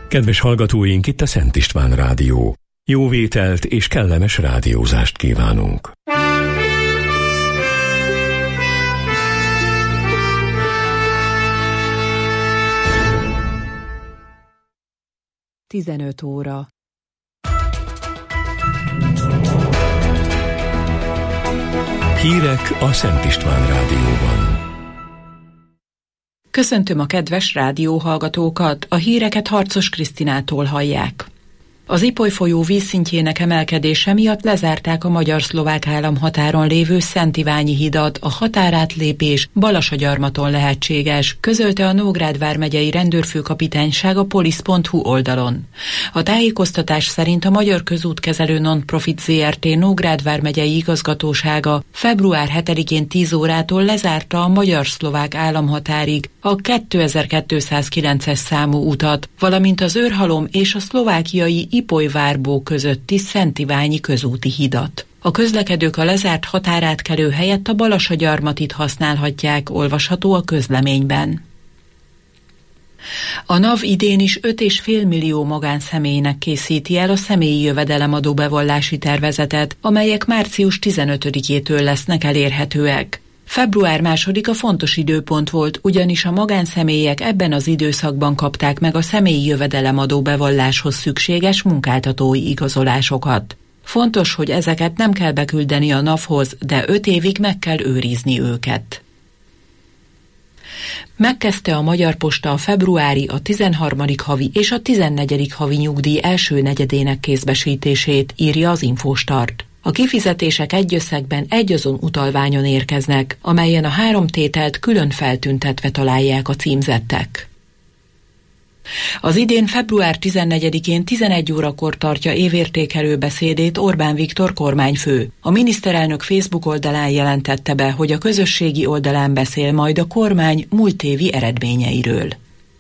Kedves hallgatóink, itt a Szent István Rádió. Jó vételt és kellemes rádiózást kívánunk. Tizenöt óra. Hírek a Szent István Rádióban. Köszöntöm a kedves rádióhallgatókat, a híreket Harcos Krisztinától hallják. Az Ipoly folyó vízszintjének emelkedése miatt lezárták a magyar-szlovák államhatáron lévő Szent Iványi hidat, a határátlépés Balasagyarmaton lehetséges, közölte a Nógrád vármegyei rendőrfőkapitányság a polisz.hu oldalon. A tájékoztatás szerint a Magyar Közútkezelő Non-Profit Zrt. Nógrád vármegyei igazgatósága február 7-én 10 órától lezárta a magyar-szlovák államhatárig a 2209-es számú utat, valamint az Őrhalom és a szlovákiai Ipoly-Várbó közötti Szent Iványi közúti hidat. A közlekedők a lezárt határátkelő helyett a Balasagyarmatit használhatják, olvasható a közleményben. A NAV idén is 5,5 millió magánszemélynek készíti el a személyi jövedelemadó bevallási tervezetet, amelyek március 15-től lesznek elérhetőek. Február 2-a fontos időpont volt, ugyanis a magánszemélyek ebben az időszakban kapták meg a személyi jövedelemadó bevalláshoz szükséges munkáltatói igazolásokat. Fontos, hogy ezeket nem kell beküldeni a NAV-hoz, de 5 évig meg kell őrizni őket. Megkezdte a Magyar Posta a februári, a 13. havi és a 14. havi nyugdíj első negyedének kézbesítését, írja az Infostart. A kifizetések egy összegben egyazon utalványon érkeznek, amelyen a 3 tételt külön feltüntetve találják a címzettek. Az idén február 14-én 11 órakor tartja évértékelő beszédét Orbán Viktor kormányfő. A miniszterelnök Facebook oldalán jelentette be, hogy a közösségi oldalán beszél majd a kormány múlt évi eredményeiről.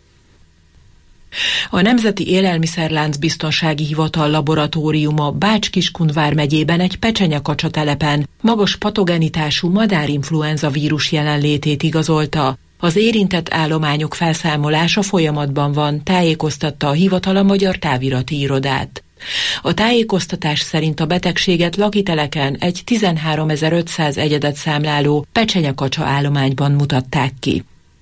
A Nemzeti Élelmiszerlánc Biztonsági Hivatal laboratóriuma Bács-Kiskun vármegyében egy pecsenyekacsa telepen magas patogenitású madárinfluenza vírus jelenlétét igazolta. Az érintett állományok felszámolása folyamatban van, tájékoztatta a hivatal a Magyar Távirati Irodát. A tájékoztatás szerint a betegséget lakiteleken egy 13.500 egyedet számláló pecsenyekacsa állományban mutatták ki.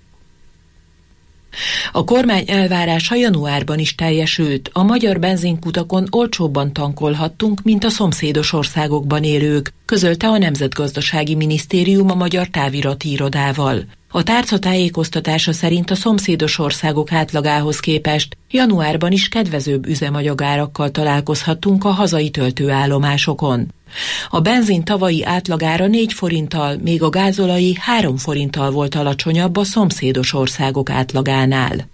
A kormány elvárása januárban is teljesült. A magyar benzinkutakon olcsóbban tankolhattunk, mint a szomszédos országokban élők, közölte a Nemzetgazdasági Minisztérium a Magyar Távirati Irodával. A tárca tájékoztatása szerint a szomszédos országok átlagához képest januárban is kedvezőbb üzemanyagárakkal találkozhattunk a hazai töltőállomásokon. A benzin tavalyi átlagára 4 forinttal, még a gázolai 3 forinttal volt alacsonyabb a szomszédos országok átlagánál.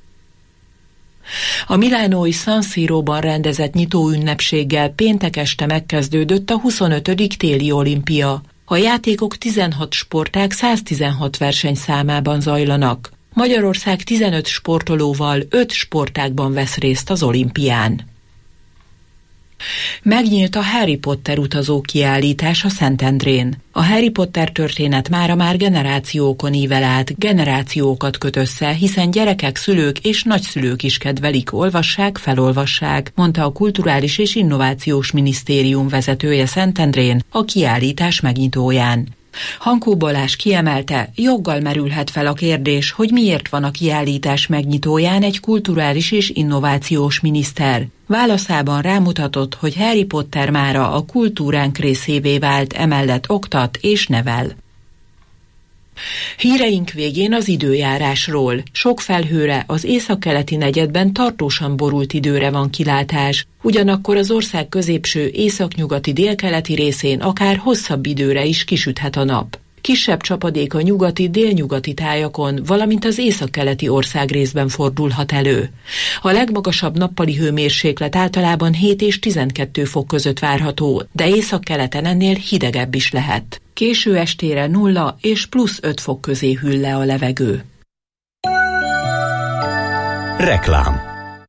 A milánói San Siróban rendezett nyitóünnepséggel péntek este megkezdődött a 25. téli olimpia. A játékok 16 sportág 116 versenyszámában zajlanak. Magyarország 15 sportolóval 5 sportágban vesz részt az olimpián. Megnyílt a Harry Potter utazó kiállítás a Szentendrén. A Harry Potter történet mára már generációkon ível át, generációkat köt össze, hiszen gyerekek, szülők és nagyszülők is kedvelik, olvassák, felolvassák, mondta a Kulturális és Innovációs Minisztérium vezetője Szentendrén a kiállítás megnyitóján. Hankó Balázs kiemelte, joggal merülhet fel a kérdés, hogy miért van a kiállítás megnyitóján egy kulturális és innovációs miniszter. Válaszában rámutatott, hogy Harry Potter mára a kultúránk részévé vált, emellett oktat és nevel. Híreink végén az időjárásról. Sok felhőre, az északkeleti negyedben tartósan borult időre van kilátás, ugyanakkor az ország középső északnyugati délkeleti részén akár hosszabb időre is kisüthet a nap. Kisebb csapadék a nyugati, délnyugati tájakon, valamint az északkeleti országrészben fordulhat elő. A legmagasabb nappali hőmérséklet általában 7 és 12 fok között várható, de északkeleten ennél hidegebb is lehet. Késő estére 0 és plusz 5 fok közé hűl le a levegő. Reklám.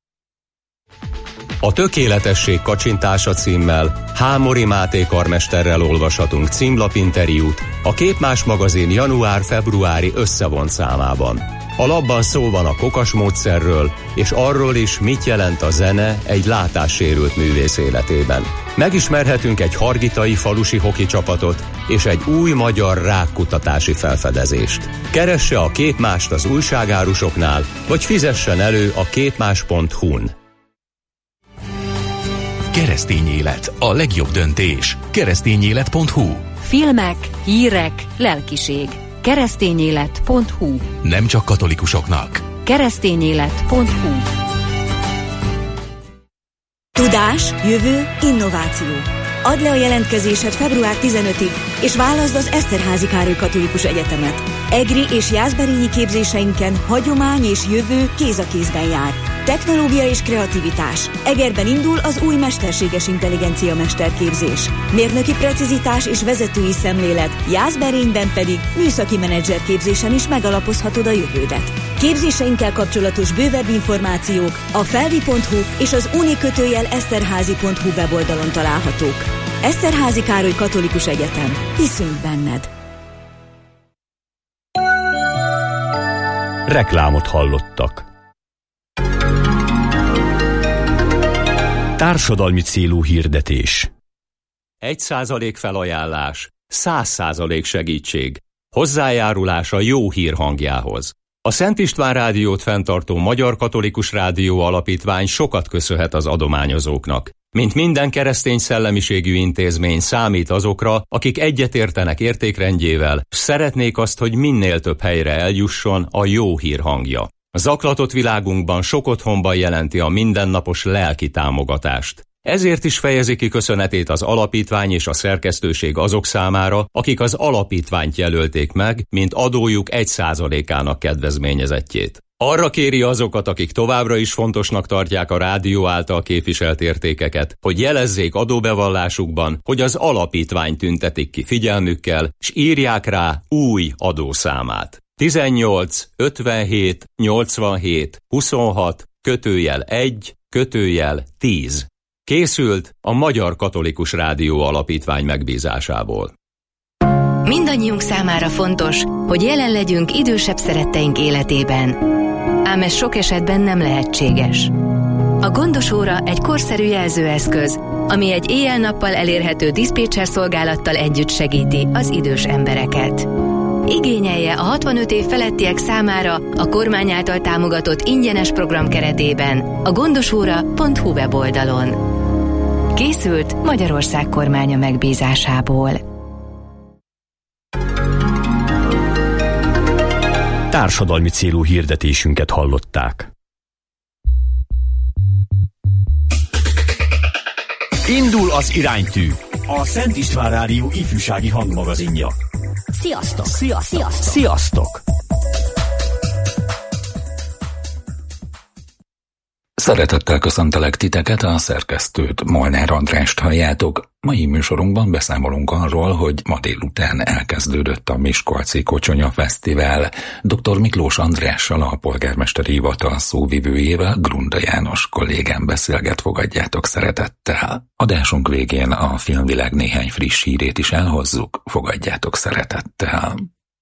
A tökéletesség kacsintása címmel Hámori Máté karmesterrel olvashatunk címlapinterjút a Képmás magazin január-februári összevont számában. A labban szó van a kokas módszerről, és arról is, mit jelent a zene egy látássérült művész életében. Megismerhetünk egy hargitai falusi hoki csapatot és egy új magyar rákkutatási felfedezést. Keresse a Képmást az újságárusoknál, vagy fizessen elő a képmás.hu-n. Keresztény élet, a legjobb döntés. Keresztényélet.hu. Filmek, hírek, lelkiség. Keresztényélet.hu. Nem csak katolikusoknak. Keresztényélet.hu. Tudás, jövő, innováció. Add le a jelentkezésed február 15-ig, és válaszd az Eszterházy Károly Katolikus Egyetemet. EGRI és jászberényi képzéseinken hagyomány és jövő kéz a kézben jár. Technológia és kreativitás. Egerben indul az új mesterséges intelligencia mesterképzés. Mérnöki precizitás és vezetői szemlélet, Jászberényben pedig műszaki menedzserképzésen is megalapozhatod a jövődet. Képzéseinkkel kapcsolatos bővebb információk a felvi.hu és az uni-eszterházy.hu weboldalon találhatók. Eszterházy Károly Katolikus Egyetem. Hiszünk benned! Reklámot hallottak. Társadalmi célú hirdetés. 1% felajánlás, 100% segítség. Hozzájárulás a jó hír hangjához. A Szent István Rádiót fenntartó Magyar Katolikus Rádió Alapítvány sokat köszönhet az adományozóknak. Mint minden keresztény szellemiségű intézmény számít azokra, akik egyetértenek értékrendjével, s szeretnék azt, hogy minél több helyre eljusson a jó hír hangja. A zaklatott világunkban sok otthonban jelenti a mindennapos lelki támogatást. Ezért is fejezi ki köszönetét az alapítvány és a szerkesztőség azok számára, akik az alapítványt jelölték meg, mint adójuk 1%-ának kedvezményezettjét. Arra kéri azokat, akik továbbra is fontosnak tartják a rádió által képviselt értékeket, hogy jelezzék adóbevallásukban, hogy az alapítvány tüntetik ki figyelmükkel, s írják rá új adószámát. 18 57 87 26 /1 /10. Készült a Magyar Katolikus Rádió Alapítvány megbízásából. Mindannyiunk számára fontos, hogy jelen legyünk idősebb szeretteink életében. Ám ez sok esetben nem lehetséges. A Gondos Óra egy korszerű jelzőeszköz, ami egy éjjel-nappal elérhető diszpécser szolgálattal együtt segíti az idős embereket. Igényelje a 65 év felettiek számára a kormány által támogatott ingyenes program keretében a gondosóra.hu weboldalon. Készült Magyarország kormánya megbízásából. Társadalmi célú hirdetésünket hallották. Indul az iránytű, a Szent István Rádió ifjúsági hangmagazinja. Sziasztok! Sziasztok! Sziasztok! Szeretettel köszöntelek titeket, a szerkesztőt, Molnár Andrást halljátok. Mai műsorunkban beszámolunk arról, hogy ma délután elkezdődött a Miskolci Kocsonya Fesztivál. Dr. Miklós Andrással, a polgármesteri hivatal szóvivőjével, Grunda János kollégám beszélget, fogadjátok szeretettel. Adásunk végén a filmvilág néhány friss hírét is elhozzuk, fogadjátok szeretettel.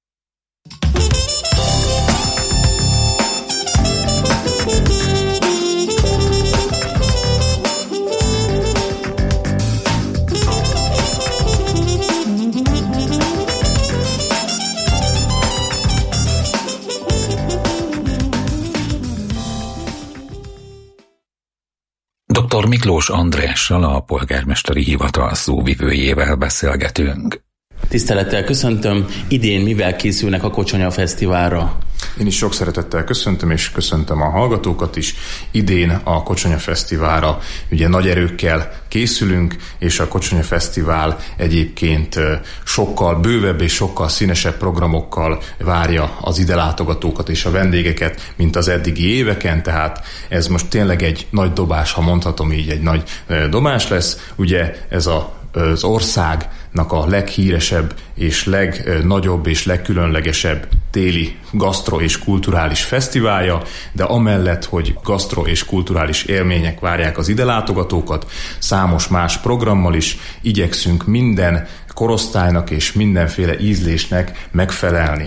Dr. Miklós Andrással, a polgármesteri hivatal szóvivőjével beszélgetünk. Tisztelettel köszöntöm, idén mivel készülnek a Kocsonya Fesztiválra? Én is sok szeretettel köszöntöm, és köszöntöm a hallgatókat is. Idén a Kocsonya Fesztiválra ugye nagy erőkkel készülünk, és a Kocsonya Fesztivál egyébként sokkal bővebb és sokkal színesebb programokkal várja az ide látogatókat és a vendégeket, mint az eddigi éveken, tehát ez most tényleg egy nagy dobás, ha mondhatom így, egy nagy dobás lesz. Ugye ez az országnak a leghíresebb és legnagyobb és legkülönlegesebb téli gasztro- és kulturális fesztiválja, de amellett, hogy gasztro- és kulturális élmények várják az ide látogatókat, számos más programmal is igyekszünk minden korosztálynak és mindenféle ízlésnek megfelelni.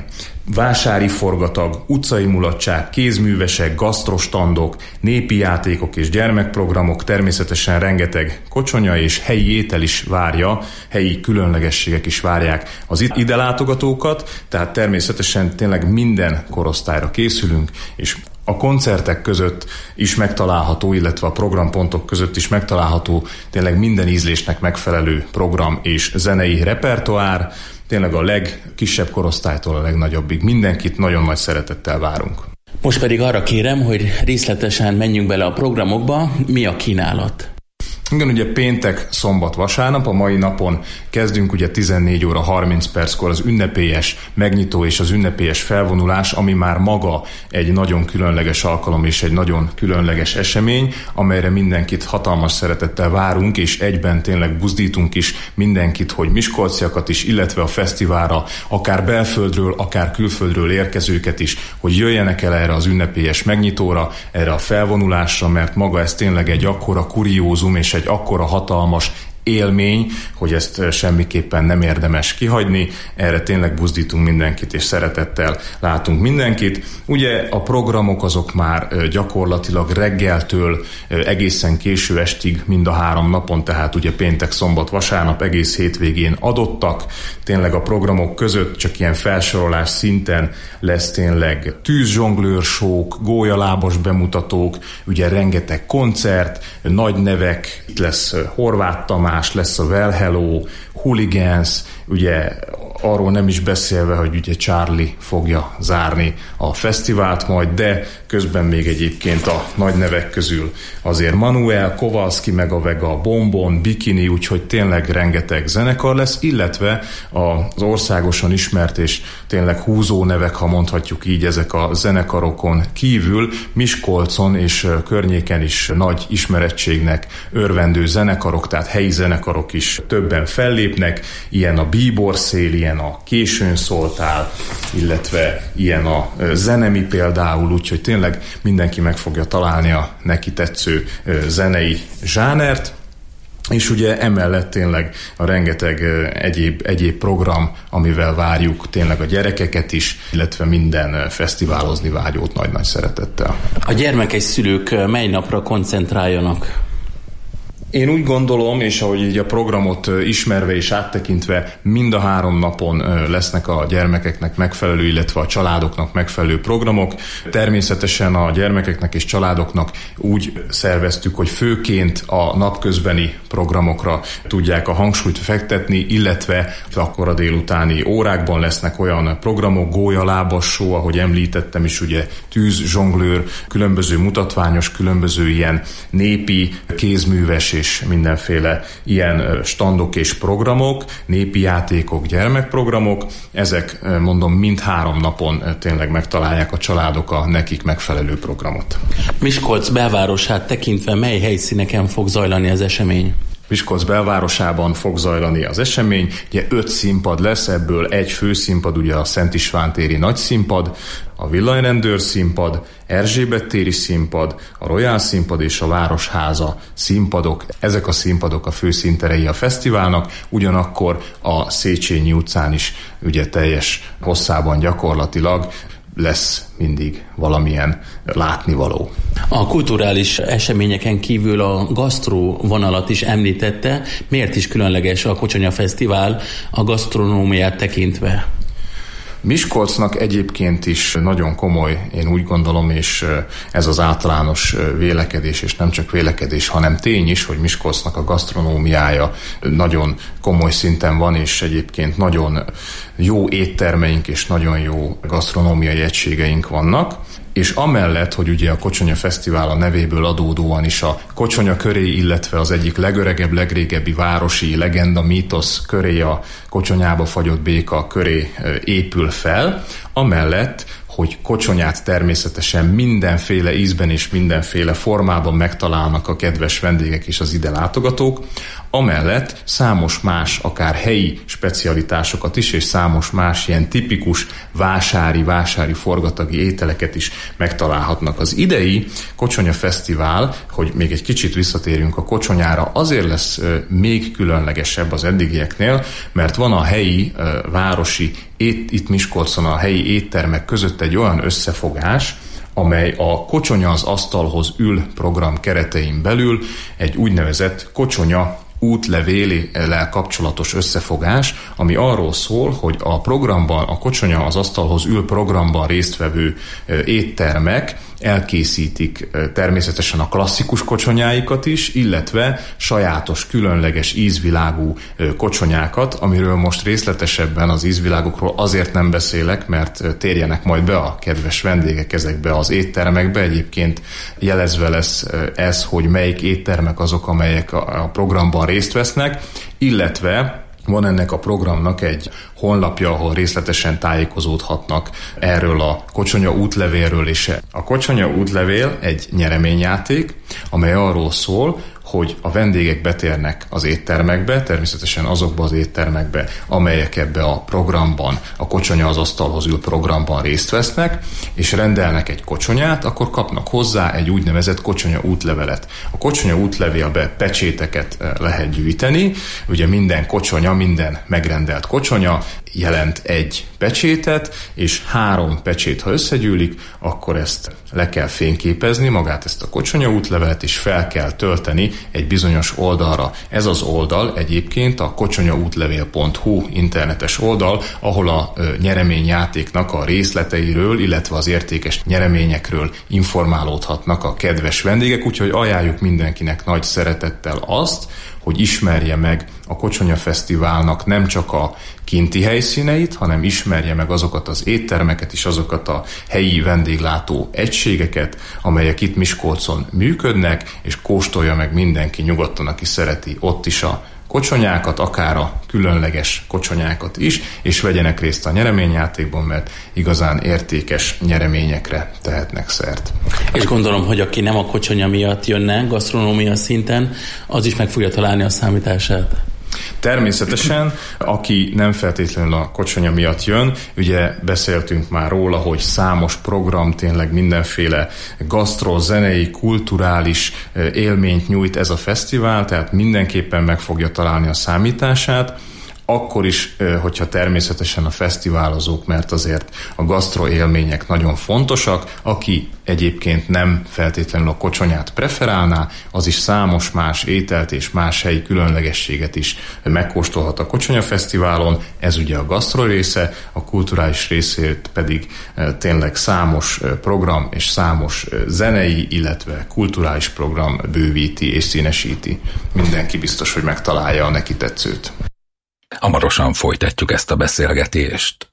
vásári forgatag, utcai mulatság, kézművesek, gasztrostandok, népi játékok és gyermekprogramok, természetesen rengeteg kocsonya és helyi étel is várja, helyi különlegességek is várják az ide látogatókat, tehát természetesen tényleg minden korosztályra készülünk, és a koncertek között is megtalálható, illetve a programpontok között is megtalálható tényleg minden ízlésnek megfelelő program és zenei repertoár, tényleg a legkisebb korosztálytól a legnagyobbig. Mindenkit nagyon nagy szeretettel várunk. Most pedig arra kérem, hogy részletesen menjünk bele a programokba. Mi a kínálat? Igen, ugye péntek, szombat, vasárnap, a mai napon kezdünk ugye 14 óra 30 perckor az ünnepélyes megnyitó és az ünnepélyes felvonulás, ami már maga egy nagyon különleges alkalom és egy nagyon különleges esemény, amelyre mindenkit hatalmas szeretettel várunk, és egyben tényleg buzdítunk is mindenkit, hogy miskolciakat is, illetve a fesztiválra, akár belföldről, akár külföldről érkezőket is, hogy jöjjenek el erre az ünnepélyes megnyitóra, erre a felvonulásra, mert maga ez tényleg egy akkora kuriózum és egy akkora hatalmas élmény, hogy ezt semmiképpen nem érdemes kihagyni. Erre tényleg buzdítunk mindenkit, és szeretettel látunk mindenkit. Ugye a programok azok már gyakorlatilag reggeltől egészen késő estig mind a 3 napon, tehát ugye péntek, szombat, vasárnap egész hétvégén adottak. Tényleg a programok között csak ilyen felsorolás szinten lesz tényleg tűzzsonglőrsók, gólyalábos bemutatók, ugye rengeteg koncert, nagy nevek, itt lesz Horváth Tamás, lesz a Well Hello, Hooligans, ugye arról nem is beszélve, hogy ugye Charlie fogja zárni a fesztivált majd, de közben még egyébként a nagy nevek közül azért Manuel, Kowalski, meg a Vega, Bombon, Bikini, úgyhogy tényleg rengeteg zenekar lesz, illetve az országosan ismert és tényleg húzó nevek, ha mondhatjuk így, ezek a zenekarokon kívül Miskolcon és környéken is nagy ismerettségnek örvendő zenekarok, tehát helyi zenekarok is többen fellépnek, ilyen a Bíbor Szél, ilyen a Későn szóltál, illetve ilyen a Zenemi például, úgyhogy tényleg mindenki meg fogja találni a neki tetsző zenei zsánert, és ugye emellett tényleg a rengeteg egyéb program, amivel várjuk tényleg a gyerekeket is, illetve minden fesztiválozni vágyót nagy-nagy szeretettel. A gyermekes szülők mely napra koncentráljanak? Én úgy gondolom, és ahogy így a programot ismerve és áttekintve, mind a 3 napon lesznek a gyermekeknek megfelelő, illetve a családoknak megfelelő programok. Természetesen a gyermekeknek és családoknak úgy szerveztük, hogy főként a napközbeni programokra tudják a hangsúlyt fektetni, illetve akkor a délutáni órákban lesznek olyan programok, gólyalábassó, ahogy említettem is, ugye tűzzsonglőr, különböző mutatványos, különböző ilyen népi, kézműves és mindenféle ilyen standok és programok, népi játékok, gyermekprogramok, ezek mondom mind 3 napon tényleg megtalálják a családok a nekik megfelelő programot. Miskolc belvárosát tekintve mely helyszíneken fog zajlani az esemény? Miskolc belvárosában fog zajlani az esemény, ugye 5 színpad lesz, ebből egy főszínpad, ugye a Szent István téri nagy színpad, a Villanyrendőr színpad, Erzsébet téri színpad, a Royal színpad és a Városháza színpadok. Ezek a színpadok a főszínterei a fesztiválnak, ugyanakkor a Széchenyi utcán is ugye teljes hosszában gyakorlatilag lesz mindig valamilyen látnivaló. A kulturális eseményeken kívül a gasztró vonalat is említette. Miért is különleges a Kocsonya Fesztivál a gasztronómiát tekintve? Miskolcnak egyébként is nagyon komoly, én úgy gondolom, és ez az általános vélekedés, és nem csak vélekedés, hanem tény is, hogy Miskolcnak a gasztronómiája nagyon komoly szinten van, és egyébként nagyon jó éttermeink és nagyon jó gasztronómiai egységeink vannak. És amellett, hogy ugye a Kocsonya Fesztivál a nevéből adódóan is a Kocsonya köré, illetve az egyik legöregebb, legrégebbi városi legenda, mítosz köré, a Kocsonyába fagyott béka köré épül fel, amellett, hogy kocsonyát természetesen mindenféle ízben és mindenféle formában megtalálnak a kedves vendégek és az ide látogatók, amellett számos más, akár helyi specialitásokat is, és számos más ilyen tipikus vásári forgatagi ételeket is megtalálhatnak. Az idei Kocsonya Fesztivál, hogy még egy kicsit visszatérjünk a Kocsonyára, azért lesz még különlegesebb az eddigieknél, mert van a helyi városi itt Miskolcon a helyi éttermek között egy olyan összefogás, amely a Kocsonya az asztalhoz ül program keretein belül egy úgynevezett kocsonya útlevéllel kapcsolatos összefogás, ami arról szól, hogy a programban, a Kocsonya az asztalhoz ül programban résztvevő éttermek elkészítik természetesen a klasszikus kocsonyáikat is, illetve sajátos, különleges ízvilágú kocsonyákat, amiről most részletesebben az ízvilágokról azért nem beszélek, mert térjenek majd be a kedves vendégek ezekbe az éttermekbe. Egyébként jelezve lesz ez, hogy melyik éttermek azok, amelyek a programban részt vesznek, illetve van ennek a programnak egy honlapja, ahol részletesen tájékozódhatnak erről a Kocsonya útlevélről is. A Kocsonya útlevél egy nyereményjáték, amely arról szól, hogy a vendégek betérnek az éttermekbe, természetesen azokba az éttermekbe, amelyek ebbe a programban, a Kocsonya az asztalhoz ül programban részt vesznek, és rendelnek egy kocsonyát, akkor kapnak hozzá egy úgynevezett Kocsonya útlevelet. A Kocsonya útlevélbe pecséteket lehet gyűjteni, ugye minden kocsonya, minden megrendelt kocsonya jelent egy pecsétet, és 3 pecsét, ha összegyűlik, akkor ezt le kell fényképezni, magát ezt a Kocsonya útlevelet, és fel kell tölteni egy bizonyos oldalra. Ez az oldal egyébként a kocsonyaútlevél.hu internetes oldal, ahol a nyereményjátéknak a részleteiről, illetve az értékes nyereményekről informálódhatnak a kedves vendégek, úgyhogy ajánljuk mindenkinek nagy szeretettel azt, hogy ismerje meg a Kocsonya Fesztiválnak nem csak a kinti helyszíneit, hanem ismerje meg azokat az éttermeket és azokat a helyi vendéglátó egységeket, amelyek itt Miskolcon működnek, és kóstolja meg mindenki nyugodtan, aki szereti ott is a kocsonyákat, akár a különleges kocsonyákat is, és vegyenek részt a nyereményjátékban, mert igazán értékes nyereményekre tehetnek szert. És gondolom, hogy aki nem a kocsonya miatt jönne, gasztronómia szinten, az is meg fogja találni a számítását. Természetesen, aki nem feltétlenül a Kocsonya miatt jön, ugye beszéltünk már róla, hogy számos program, tényleg mindenféle gasztro, zenei, kulturális élményt nyújt ez a fesztivál, tehát mindenképpen meg fogja találni a számítását, akkor is, hogyha természetesen a fesztiválozók, mert azért a gasztro élmények nagyon fontosak, aki egyébként nem feltétlenül a kocsonyát preferálná, az is számos más ételt és más helyi különlegességet is megkóstolhat a Kocsonya Fesztiválon. Ez ugye a gasztro része, a kulturális részét pedig tényleg számos program és számos zenei, illetve kulturális program bővíti és színesíti. Mindenki biztos, hogy megtalálja a neki tetszőt. Hamarosan folytatjuk ezt a beszélgetést.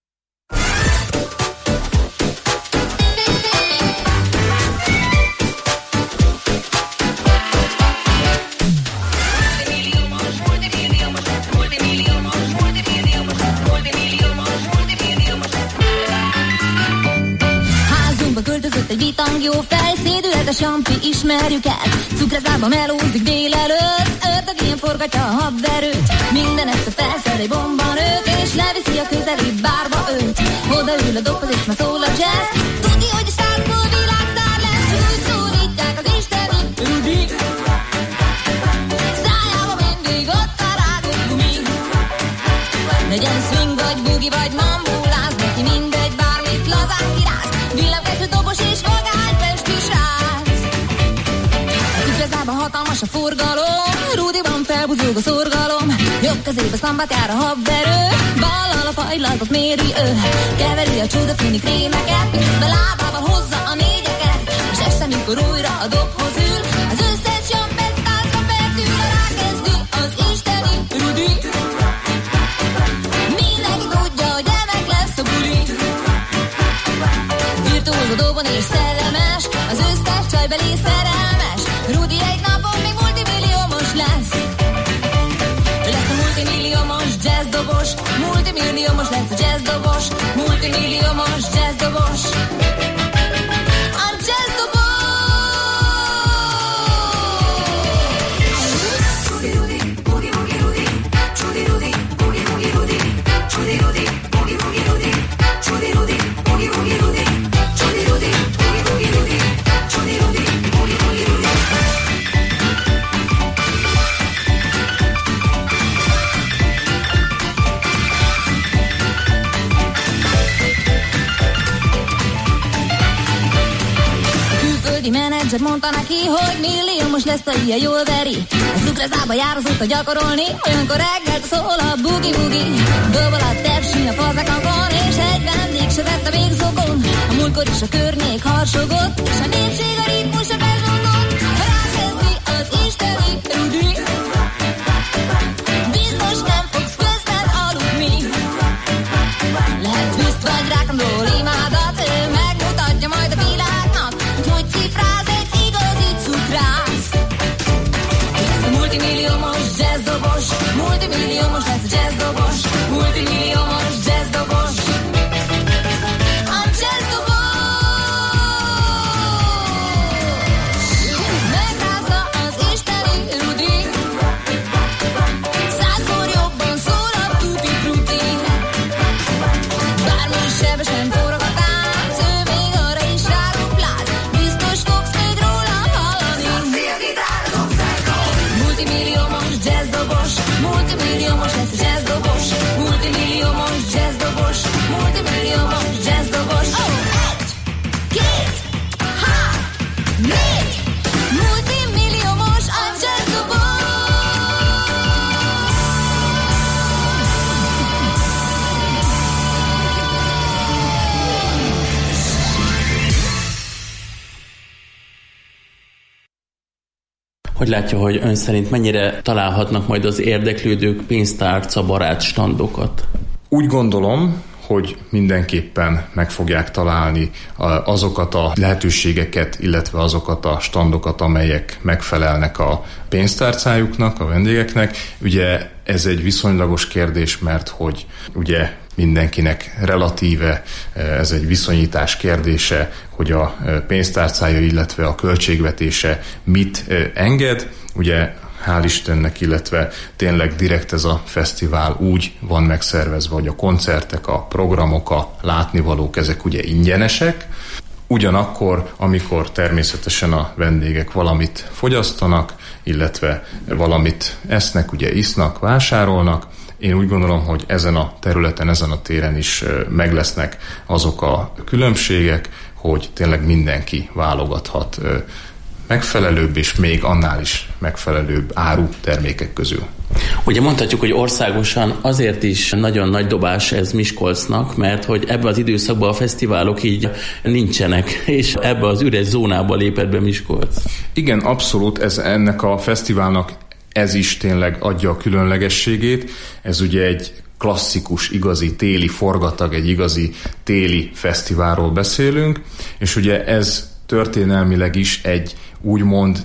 Házunkba költözött egy bitangjó fej, szédületes jampi, ismerjük el. Cukrászdába melózik délelőtt, ördög ilyen forgatja a habverőt. Minden este felszed egy bombanőt, és leviszi a közeli bárba őt. Odaül a dobhoz, és már szól a jazz. Tudja, hogy a srácból világsztár lesz, úgy szólítják az isteni Rudi. Szájába mindig ott a rágott gumi. Legyen swing, vagy bugi, vagy mambuláz, neki mindegy, bármit lazán kiráz. Villámkező dobos és vagány pesti srác. A cukrászdába hatalmas a forgalom, Rudiban felbuzog a szorgalom. Jobb kezébe szambat jár a habverő, ballal a fajlatot méri ő. Keveri a csodaféni krémeket, miközben lábával hozza a négyeket. És este, mikor újra a dobhoz ül, az összes jampet tálca feltűr. Rákezdő az isteni Rudi. Mindenki tudja, hogy remek lesz a buli. Virtuóz a dobon és szellemes, az összes csaj belé szerelmes. Rudi egy napon még multimilliómos lesz. Lesz a multimilliómos jazzdobos, multimilliómos lesz a jazzdobos, multimilliómos jazzdobos. A jazzdobos! Csudi Rudi, bugi bugi Rudi, Csudi Rudi, bugi bugi Rudi, Csudi Rudi, bugi bugi Rudi, Csudi Rudi, bugi bugi Rudi, Csudi Rudi, bugi bugi Rudi, Csudi Rudi, bugi bugi Rudi. egyszer mondta neki, hogy milliómos lesz, ha ilyen jól veri. A cukrászdába jározott a gyakorolni, olyankor reggel szól a bugi-bugi. Dobol a tepsi a fazekankon, és egy vendég se vett a végzókon. A múltkor is a környék harsogott, és a népség a ritmusra bezsongott. Rákezdi az isteni Rudi, biztos nem fogsz közben aludni. Lehet twiszt vagy rock'n'roll imádat, megmutatja majd a világnak, hogy cifráz egy igazi cukrász. Ez a multimilliómos jazzdobos, multimilliómos lesz a jazzdobos, multimilliómos jazzdobos. A jazzdobos megrázza az isteni Rudi, 100-szor jobban szól a tutti frutti. Bármi sebesen forog a tánc, ő még arra is rádupláz, biztos fogsz még róla hallani. Multimilliómos jazzdobos, multimilliómos lesz a jazzdobos, multimilliómos jazzdobos, multimilliómos jazzdobos. Egy, két, négy, multimilliómos a jazzdobos. Hogy látja, hogy ön szerint mennyire találhatnak majd az érdeklődők pénztárca barát standokat? Úgy gondolom, hogy mindenképpen meg fogják találni azokat a lehetőségeket, illetve azokat a standokat, amelyek megfelelnek a pénztárcájuknak, a vendégeknek. Ugye ez egy viszonylagos kérdés, mert hogy ugye mindenkinek relatíve, ez egy viszonyítás kérdése, hogy a pénztárcája, illetve a költségvetése mit enged. Ugye hál' Istennek, illetve tényleg direkt ez a fesztivál úgy van megszervezve, hogy a koncertek, a programok, a látnivalók, ezek ugye ingyenesek. Ugyanakkor, amikor természetesen a vendégek valamit fogyasztanak, illetve valamit esznek, ugye isznak, vásárolnak, én úgy gondolom, hogy ezen a területen, ezen a téren is meg lesznek azok a különbségek, hogy tényleg mindenki válogathat megfelelőbb és még annál is megfelelőbb áru termékek közül. Ugye mondhatjuk, hogy országosan azért is nagyon nagy dobás ez Miskolcnak, mert hogy ebben az időszakban a fesztiválok így nincsenek, és ebbe az üres zónába lépett be Miskolc. Igen, abszolút, ez ennek a fesztiválnak ez is tényleg adja a különlegességét. Ez ugye egy klasszikus, igazi téli forgatag, egy igazi téli fesztiválról beszélünk, és ugye ez történelmileg is egy úgymond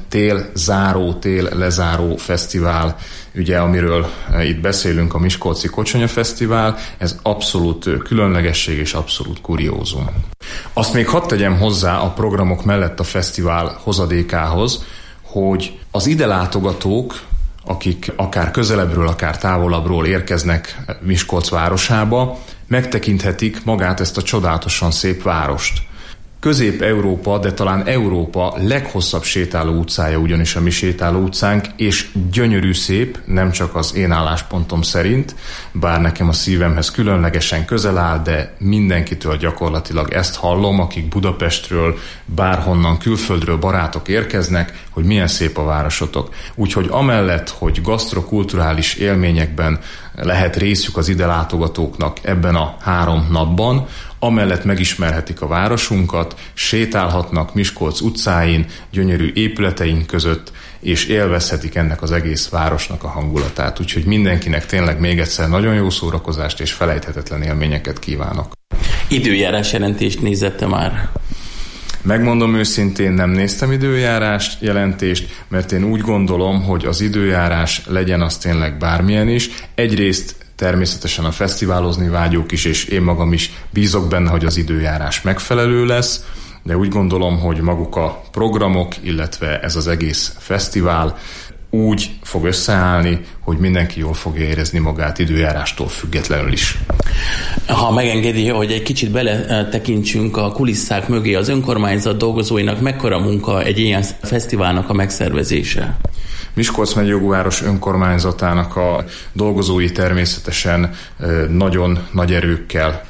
tél-lezáró fesztivál, ugye amiről itt beszélünk, a Miskolci Kocsonya Fesztivál, ez abszolút különlegesség és abszolút kuriózum. Azt még hadd tegyem hozzá a programok mellett a fesztivál hozadékához, hogy az ide látogatók, akik akár közelebbről, akár távolabbról érkeznek Miskolc városába, megtekinthetik magát ezt a csodálatosan szép várost. Közép-Európa, de talán Európa leghosszabb sétáló utcája ugyanis a mi sétáló utcánk, és gyönyörű szép, nem csak az én álláspontom szerint, bár nekem a szívemhez különlegesen közel áll, de mindenkitől gyakorlatilag ezt hallom, akik Budapestről, bárhonnan, külföldről barátok érkeznek, hogy milyen szép a városotok. Úgyhogy amellett, hogy gasztrokulturális élményekben lehet részük az ide látogatóknak ebben a 3 napban, amellett megismerhetik a városunkat, sétálhatnak Miskolc utcáin, gyönyörű épületeink között, és élvezhetik ennek az egész városnak a hangulatát. Úgyhogy mindenkinek tényleg még egyszer nagyon jó szórakozást és felejthetetlen élményeket kívánok. Időjárás jelentést nézette már? Megmondom őszintén, nem néztem időjárás jelentést, mert én úgy gondolom, hogy az időjárás legyen az tényleg bármilyen is. Egyrészt természetesen a fesztiválozni vágyók is, és én magam is bízok benne, hogy az időjárás megfelelő lesz, de úgy gondolom, hogy maguk a programok, illetve ez az egész fesztivál úgy fog összeállni, hogy mindenki jól fogja érezni magát időjárástól függetlenül is. Ha megengedi, hogy egy kicsit beletekintsünk a kulisszák mögé, az önkormányzat dolgozóinak mekkora munka egy ilyen fesztiválnak a megszervezése? Miskolc megyőjogúváros önkormányzatának a dolgozói természetesen nagyon nagy erőkkel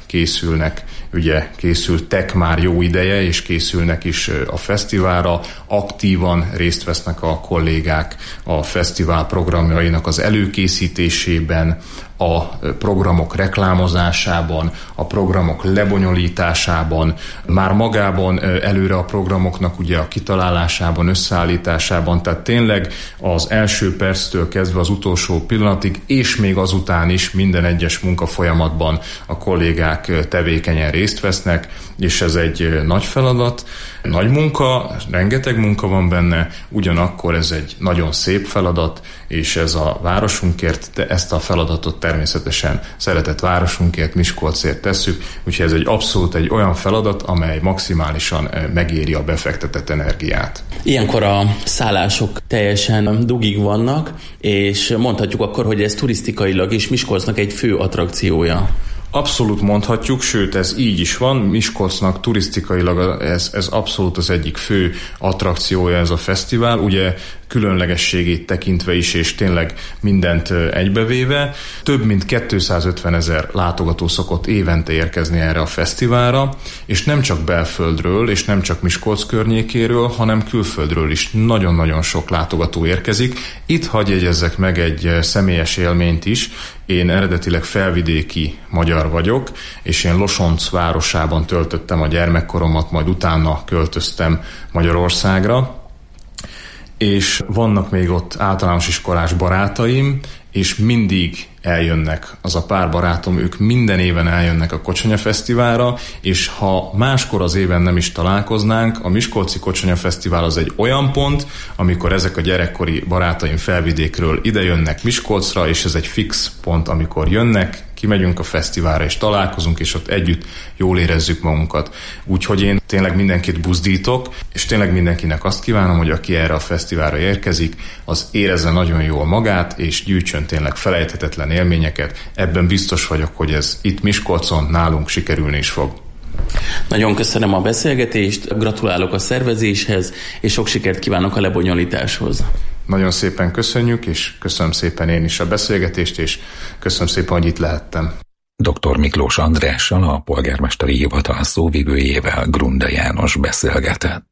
készültek már jó ideje, és készülnek is a fesztiválra. Aktívan részt vesznek a kollégák a fesztivál programjainak az előkészítésében, a programok reklámozásában, a programok lebonyolításában, már magában előre a programoknak ugye a kitalálásában, összeállításában, tehát tényleg az első perctől kezdve az utolsó pillanatig, és még azután is minden egyes munkafolyamatban a kollégák tevékenyen részt vesznek, és ez egy nagy feladat, nagy munka, rengeteg munka van benne, ugyanakkor ez egy nagyon szép feladat, és ez a városunkért, de ezt a feladatot természetesen szeretett városunkért, Miskolcért tesszük, úgyhogy ez abszolút egy olyan feladat, amely maximálisan megéri a befektetett energiát. Ilyenkor a szállások teljesen dugig vannak, és mondhatjuk akkor, hogy ez turisztikailag is Miskolcnak egy fő attrakciója. Abszolút mondhatjuk, sőt ez így is van, Miskolcnak turisztikailag ez abszolút az egyik fő attrakciója ez a fesztivál, ugye különlegességét tekintve is, és tényleg mindent egybevéve. Több mint 250 000 látogató szokott évente érkezni erre a fesztiválra, és nem csak belföldről, és nem csak Miskolc környékéről, hanem külföldről is nagyon-nagyon sok látogató érkezik. Itt hadd jegyezzek meg egy személyes élményt is. Én eredetileg felvidéki magyar vagyok, és én Losonc városában töltöttem a gyermekkoromat, majd utána költöztem Magyarországra, és vannak még ott általános iskolás barátaim, és mindig eljönnek, az a pár barátom, ők minden éven eljönnek a Kocsonya Fesztiválra, és ha máskor az éven nem is találkoznánk, a Miskolci Kocsonya Fesztivál az egy olyan pont, amikor ezek a gyerekkori barátaim felvidékről idejönnek Miskolcra, és ez egy fix pont, amikor jönnek, kimegyünk a fesztiválra, és találkozunk, és ott együtt jól érezzük magunkat. Úgyhogy én tényleg mindenkit buzdítok, és tényleg mindenkinek azt kívánom, hogy aki erre a fesztiválra érkezik, az érezze nagyon jól magát, és gyűjtsön tényleg felejthetetlen élményeket. Ebben biztos vagyok, hogy ez itt Miskolcon nálunk sikerülni is fog. Nagyon köszönöm a beszélgetést, gratulálok a szervezéshez, és sok sikert kívánok a lebonyolításhoz. Nagyon szépen köszönjük, és köszönöm szépen én is a beszélgetést, és köszönöm szépen, hogy itt lehettem. Dr. Miklós Andrással, a polgármesteri hivatal szóvivőjével Grunda János beszélgetett.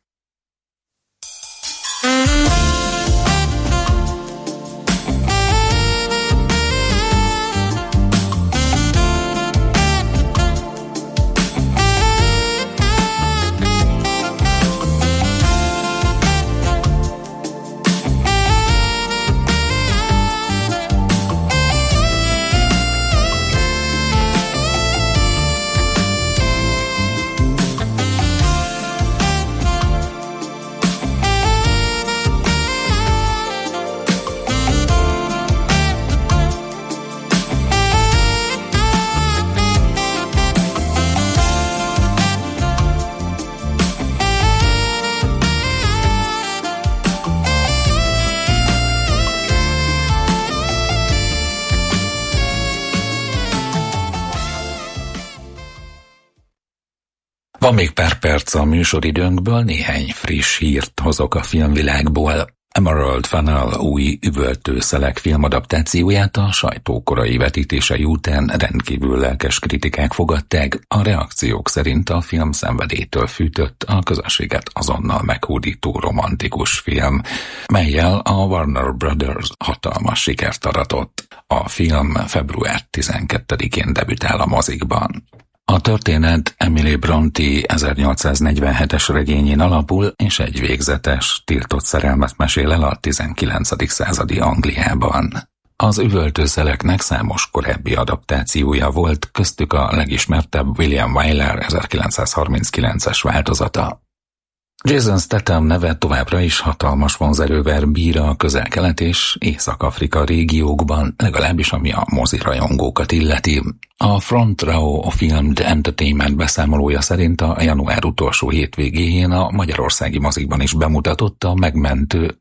Van még pár perc a műsoridőnkből, néhány friss hírt hozok a filmvilágból. Emerald Fennell új Üvöltőszelek filmadaptációját a sajtó korai vetítései után rendkívül lelkes kritikák fogadták. A reakciók szerint a film szenvedélytől fűtött, a közönséget azonnal meghódító romantikus film, mellyel a Warner Brothers hatalmas sikert aratott. A film február 12-én debütál a mozikban. A történet Emily Brontë 1847-es regényén alapul, és egy végzetes, tiltott szerelmet mesél el a 19. századi Angliában. Az Üvöltőszeleknek számos korábbi adaptációja volt, köztük a legismertebb William Wyler 1939-es változata. Jason Statham neve továbbra is hatalmas vonzerővel bír a Közel-Kelet és Észak-Afrika régiókban, legalábbis ami a mozirajongókat illeti. A Front Row Filmed Entertainment beszámolója szerint a január utolsó hétvégéjén a magyarországi mozikban is bemutatott a Megmentő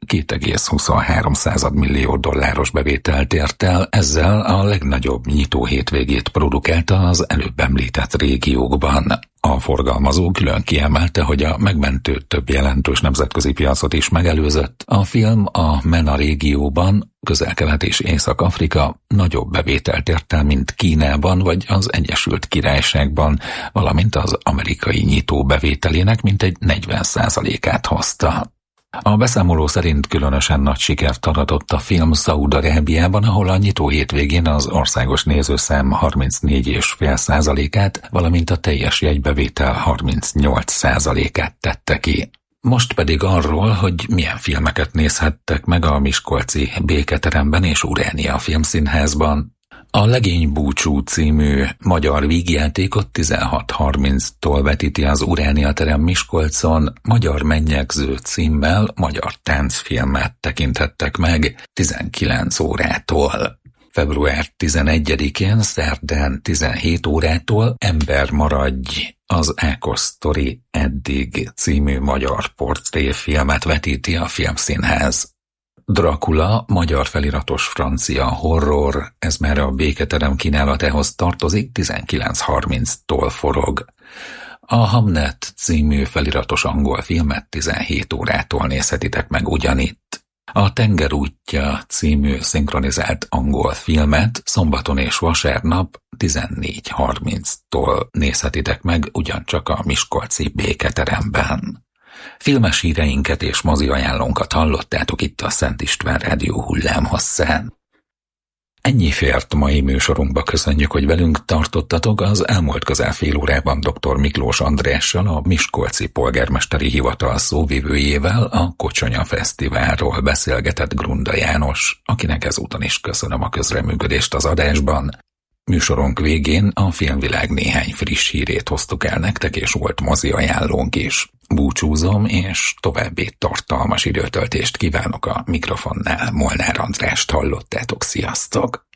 2,23 millió dolláros bevételt ért el, ezzel a legnagyobb nyitó hétvégét produkálta az előbb említett régiókban. A forgalmazó külön kiemelte, hogy a Megmentő több jelentős nemzetközi piacot is megelőzött. A film a MENA régióban Közel-Kelet és Észak-Afrika nagyobb bevételt ért el, mint Kínában vagy az Egyesült Királyságban, valamint az amerikai nyitó bevételének mintegy 40%-át hozta. A beszámoló szerint különösen nagy sikert aratott a film Szaúd-Arábiában, ahol a nyitó hétvégén az országos nézőszám 34,5%-át, valamint a teljes jegybevétel 38%-át tette ki. Most pedig arról, hogy milyen filmeket nézhettek meg a miskolci Béketeremben és Uránia Filmszínházban. A Legény búcsú című magyar vígjátékot 16:30-tól vetíti az Uránia terem Miskolcon, Magyar mennyegző címmel magyar táncfilmet tekinthettek meg 19 órától. Február 11-én szerdán 17 órától Ember maradj, az Ákos sztori eddig című magyar portréfilmet vetíti a Filmszínház. Dracula, magyar feliratos francia horror, ez már a Béketerem kínálatához tartozik, 19:30-tól forog. A Hamnet című feliratos angol filmet 17 órától nézhetitek meg ugyanitt. A Tenger útja című szinkronizált angol filmet szombaton és vasárnap 14:30-tól nézhetitek meg ugyancsak a miskolci Béketeremben. Filmes híreinket és mozi ajánlónkat hallottátok itt a Szent István Rádió hullámhosszán. Ennyi fért mai műsorunkba, köszönjük, hogy velünk tartottatok. Az elmúlt közel fél órában dr. Miklós Andrással, a Miskolci Polgármesteri Hivatal szóvivőjével a Kocsonya Fesztiválról beszélgetett Grunda János, akinek ezúton is köszönöm a közreműködést az adásban. Műsorunk végén a filmvilág néhány friss hírét hoztuk el nektek, és volt mozi ajánlónk is. Búcsúzom, és további tartalmas időtöltést kívánok a mikrofonnál. Molnár Andrást hallottátok, sziasztok!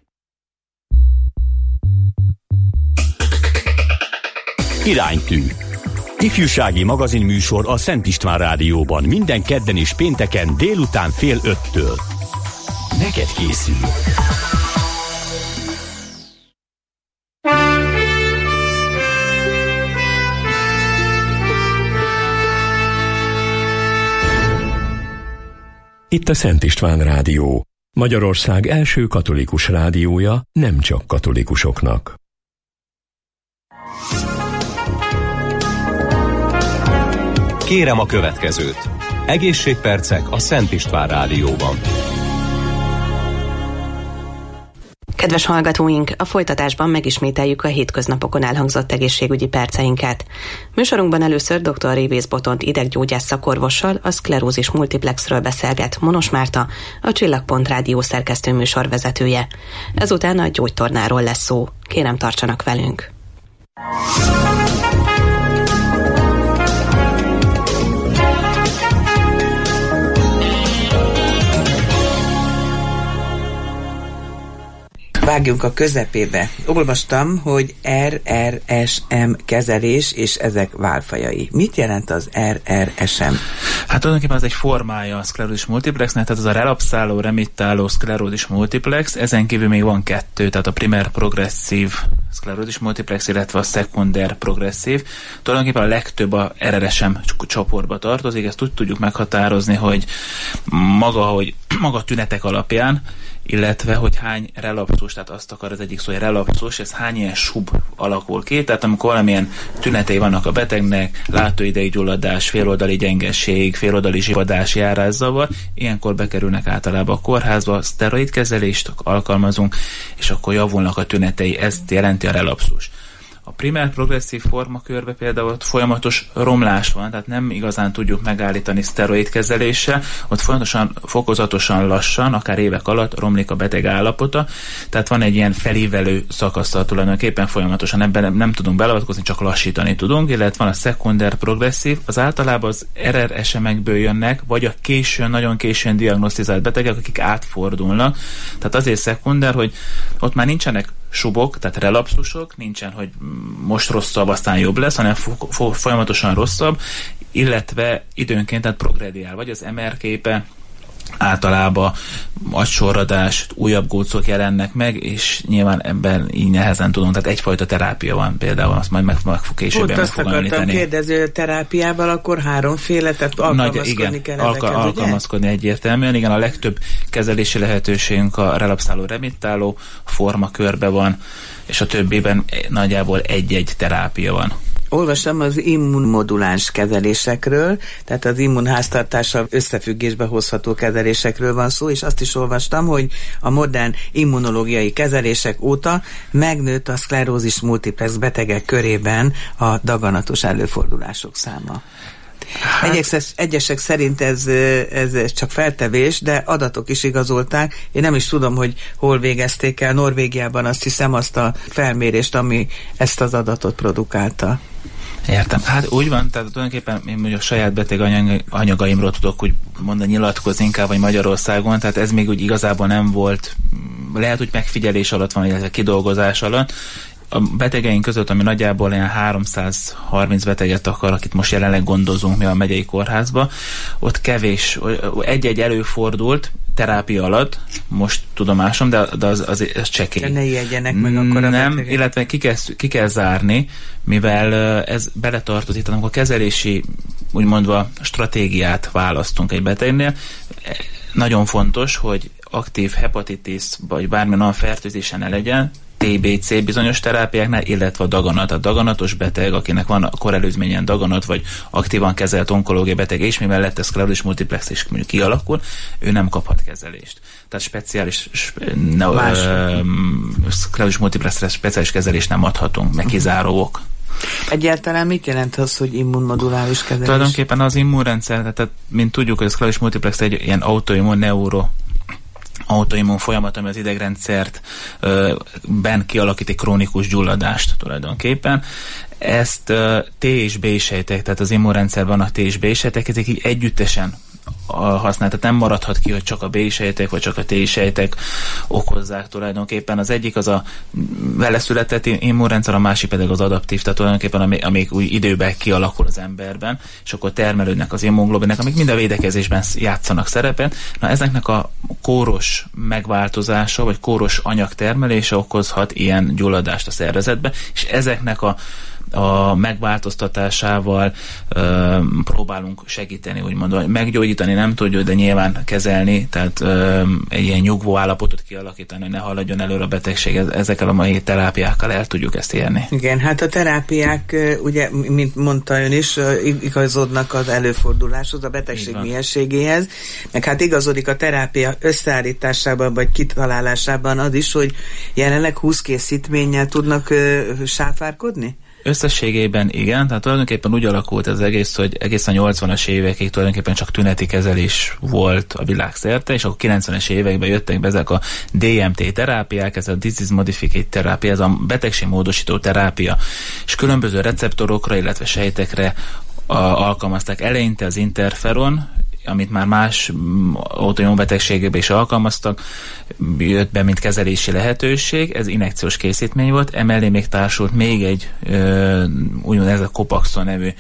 Iránytű. Ifjúsági magazinműsor a Szent István Rádióban minden kedden és pénteken délután 4:30-től. Neked készül! Itt a Szent István Rádió, Magyarország első katolikus rádiója, nem csak katolikusoknak. Kérem a következőt. Egészségpercek a Szent István Rádióban. Kedves hallgatóink, a folytatásban megismételjük a hétköznapokon elhangzott egészségügyi perceinket. Műsorunkban először dr. Révész Botont ideggyógyász szakorvossal, a szklerózis multiplexről beszélget Monos Márta, a Csillagpont Rádió szerkesztő műsorvezetője. Ezután a gyógytornáról lesz szó. Kérem, tartsanak velünk! Vágjunk a közepébe. Olvastam, hogy RRSM kezelés és ezek válfajai. Mit jelent az RRSM? Hát tulajdonképpen az egy formája a szklerózis multiplexnek, tehát az a relapszáló, remittáló szklerózis multiplex, ezen kívül még van 2, tehát a primer progresszív szklerózis multiplex, illetve a szekunder progresszív. Tulajdonképpen a legtöbb a RRSM csoportba tartozik, ezt úgy tudjuk meghatározni, hogy maga tünetek alapján, illetve hogy hány relapszós, tehát azt akar az egyik szó, hogy relapszós, ez hány ilyen sub alakul ki, tehát amikor valamilyen tünetei vannak a betegnek, látóideggyulladás, féloldali gyengeség, féloldali zsivadás, járászavar, ilyenkor bekerülnek általában a kórházba, szteroidkezelést alkalmazunk, és akkor javulnak a tünetei, ezt jelenti a relapszós. A primer progresszív formakörbe például ott folyamatos romlás van, tehát nem igazán tudjuk megállítani szteroidkezeléssel, ott folyamatosan, fokozatosan lassan, akár évek alatt romlik a beteg állapota, tehát van egy ilyen felívelő szakasztal tulajdonképpen folyamatosan, ebben nem tudunk beleavatkozni, csak lassítani tudunk, illetve van a szekunder progresszív, az általában az RRSM-ekből jönnek, vagy a nagyon későn diagnosztizált betegek, akik átfordulnak, tehát azért szekunder, hogy ott már nincsenek subok, tehát relapszusok, nincsen, hogy most rosszabb, aztán jobb lesz, hanem folyamatosan rosszabb, illetve időnként, tehát progrediál, vagy az MR képe általában agysorradás, újabb gócok jelennek meg, és nyilván ebben így nehezen tudunk, tehát egyfajta terápia van például, azt majd meg fog később azt akartam kérdezni, terápiával akkor háromféle, tehát alkalmazkodni kell alkalmazkodni egyértelműen, igen, a legtöbb kezelési lehetőségünk a relapszáló remittáló formakörbe van, és a többiben nagyjából egy-egy terápia van. Olvastam az immunmoduláns kezelésekről, tehát az immunháztartással összefüggésbe hozható kezelésekről van szó, és azt is olvastam, hogy a modern immunológiai kezelések óta megnőtt a szklerózis multiplex betegek körében a daganatos előfordulások száma. Egyesek szerint ez csak feltevés, de adatok is igazolták. Én nem is tudom, hogy hol végezték el. Norvégiában azt hiszem azt a felmérést, ami ezt az adatot produkálta. Értem. Hát úgy van, tehát tulajdonképpen én mondjuk a saját beteg anyagaimról tudok úgy mondani, nyilatkozni inkább, vagy Magyarországon, tehát ez még úgy igazából nem volt, lehet, hogy megfigyelés alatt van, illetve kidolgozás alatt. A betegeink között, ami nagyjából ilyen 330 beteget akar, akit most jelenleg gondozunk mi a megyei kórházba, ott kevés, egy-egy előfordult terápia alatt, most tudomásom, de az csekély. De ne ijedjenek meg akkor a nem, betegek. illetve ki kell zárni, mivel ez beletartozik, amikor a kezelési, úgymondva stratégiát választunk egy betegnél, nagyon fontos, hogy aktív hepatitis vagy bármilyen olyan fertőzésen ne legyen, TBC bizonyos terápiáknál, illetve a daganat. A daganatos beteg, akinek van a korelőzményen daganat, vagy aktívan kezelt onkológiai beteg, és mi mellett a szklerózis multiplex is kialakul, ő nem kaphat kezelést. Tehát speciális szklerózis multiplexre speciális kezelést nem adhatunk, meg kizárók. Egyáltalán mit jelent az, hogy immunmodulális kezelés? Tulajdonképpen az immunrendszer, tehát mint tudjuk, hogy a szklerózis multiplex egy ilyen autoimmun folyamat, ami az idegrendszert ben kialakít egy krónikus gyulladást tulajdonképpen. Ezt T és B sejtek, tehát az immunrendszerben vannak T és B sejtek, ezek így együttesen használ, tehát nem maradhat ki, hogy csak a B sejtek, vagy csak a T sejtek okozzák tulajdonképpen. Az egyik az a vele született immunrendszer, a másik pedig az adaptív, tehát tulajdonképpen amik új időben kialakul az emberben, és akkor termelődnek az immunglobinek, amik mind a védekezésben játszanak szerepet. Na ezeknek a kóros megváltozása, vagy kóros anyagtermelése okozhat ilyen gyulladást a szervezetbe, és ezeknek a megváltoztatásával próbálunk segíteni, úgymond, meggyógyítani nem tudjuk, de nyilván kezelni, tehát egy ilyen nyugvó állapotot kialakítani, hogy ne haladjon előre a betegség, ezekkel a mai terápiákkal el tudjuk ezt érni. Igen, hát a terápiák, ugye, mint mondta ön is, igazodnak az előforduláshoz, a betegség mélyességéhez, meg hát igazodik a terápia összeállításában, vagy kitalálásában az is, hogy jelenleg 20 készítménnyel tudnak sáfárkodni? Összességében igen, tehát tulajdonképpen úgy alakult ez egész, hogy egészen 80-as évekig tulajdonképpen csak tüneti kezelés volt a világszerte, és akkor 90-es években jöttek be ezek a DMT terápiák, ez a Disease Modified terápia, ez a betegségmódosító terápia, és különböző receptorokra, illetve sejtekre alkalmazták eleinte az interferon, amit már más autoimmunbetegségekben is alkalmaztak, jött be, mint kezelési lehetőség, ez injekciós készítmény volt, emellé még társult még egy úgynevezett Copaxone nevű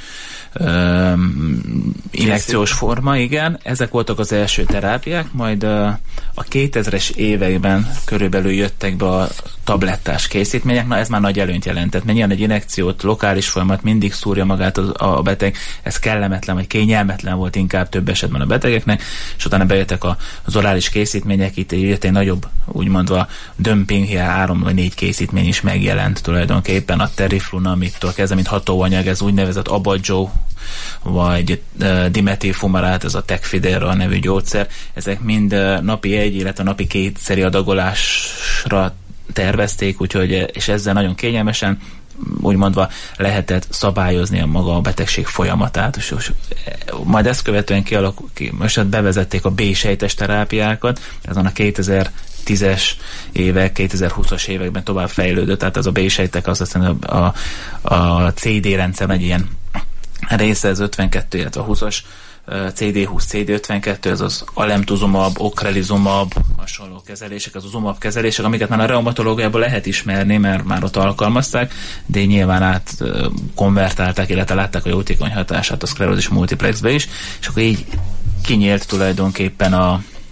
injekciós forma, igen, ezek voltak az első terápiák, majd a 2000-es években körülbelül jöttek be a tablettás készítmények, na ez már nagy előnyt jelentett, mert ilyen egy injekciót, lokális folyamat mindig szúrja magát a beteg, ez kellemetlen, vagy kényelmetlen volt inkább több esetben a betegeknek, és utána bejöttek az orális készítmények, itt jött egy nagyobb, úgymondva dömping, 3 vagy 4 készítmény is megjelent tulajdonképpen, a teriflunamitól kezdve, mint hatóanyag, ez úgynevezett Abajo, vagy dimetilfumarát, ez a Tecfidera nevű gyógyszer, ezek mind napi 1, illetve napi 2-szeri adagolásra tervezték, úgyhogy, és ezzel nagyon kényelmesen, úgymondva lehetett szabályozni a maga a betegség folyamatát, és majd ezt követően most bevezették a B-sejtes terápiákat, ez a 2010-es évek, 2020-as években tovább fejlődött, tehát az a B-sejtek, az aztán a CD rendszer egy ilyen része, ez 52, illetve a 20-as CD20, CD52, ez az alemtuzumab, okrelizumab, hasonló kezelések, az uzumab kezelések, amiket már a reumatológiában lehet ismerni, mert már ott alkalmazták, de nyilván konvertálták, illetve látták a jótékony hatását a szklerózis multiplexbe is, és akkor így kinyílt tulajdonképpen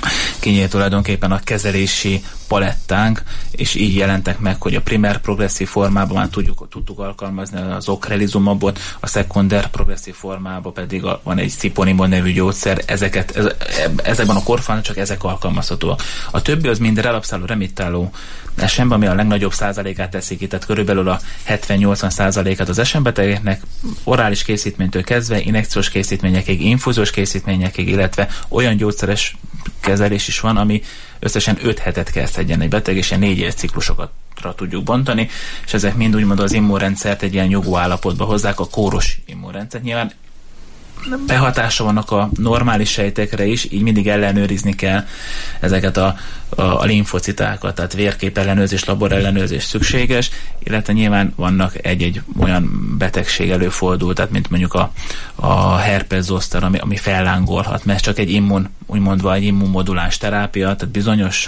kinyílt tulajdonképpen a kezelési palettánk, és így jelentek meg, hogy a primer progresszív formában már tudtuk alkalmazni az okrelizumabot, a szekunder progresszív formában pedig van egy sziponimon nevű gyógyszer, ezekben a korfán csak ezek alkalmazhatóak. A többi az mind relapszáló, remittáló SM, ami a legnagyobb százalékát teszik ki, tehát körülbelül a 70-80 százalékát az SM betegeknek, orális készítménytől kezdve, injekciós készítményekig, infúziós készítményekig, illetve olyan gyógyszeres kezelés is van, ami összesen 5 hetet kell szedjen egy beteg, és ilyen 4 éves ciklusokra tudjuk bontani, és ezek mind úgymond az immunrendszert egy ilyen nyugvó állapotba hozzák, a kóros immunrendszert. Nyilván behatása vannak a normális sejtekre is, így mindig ellenőrizni kell ezeket a limfocitákat, tehát vérkép ellenőrzés, labor ellenőrzés szükséges, illetve nyilván vannak egy-egy olyan betegség előfordul, tehát mint mondjuk a herpes zoster, ami fellángolhat, mert csak egy úgymondva egy immunmoduláns terápia, tehát bizonyos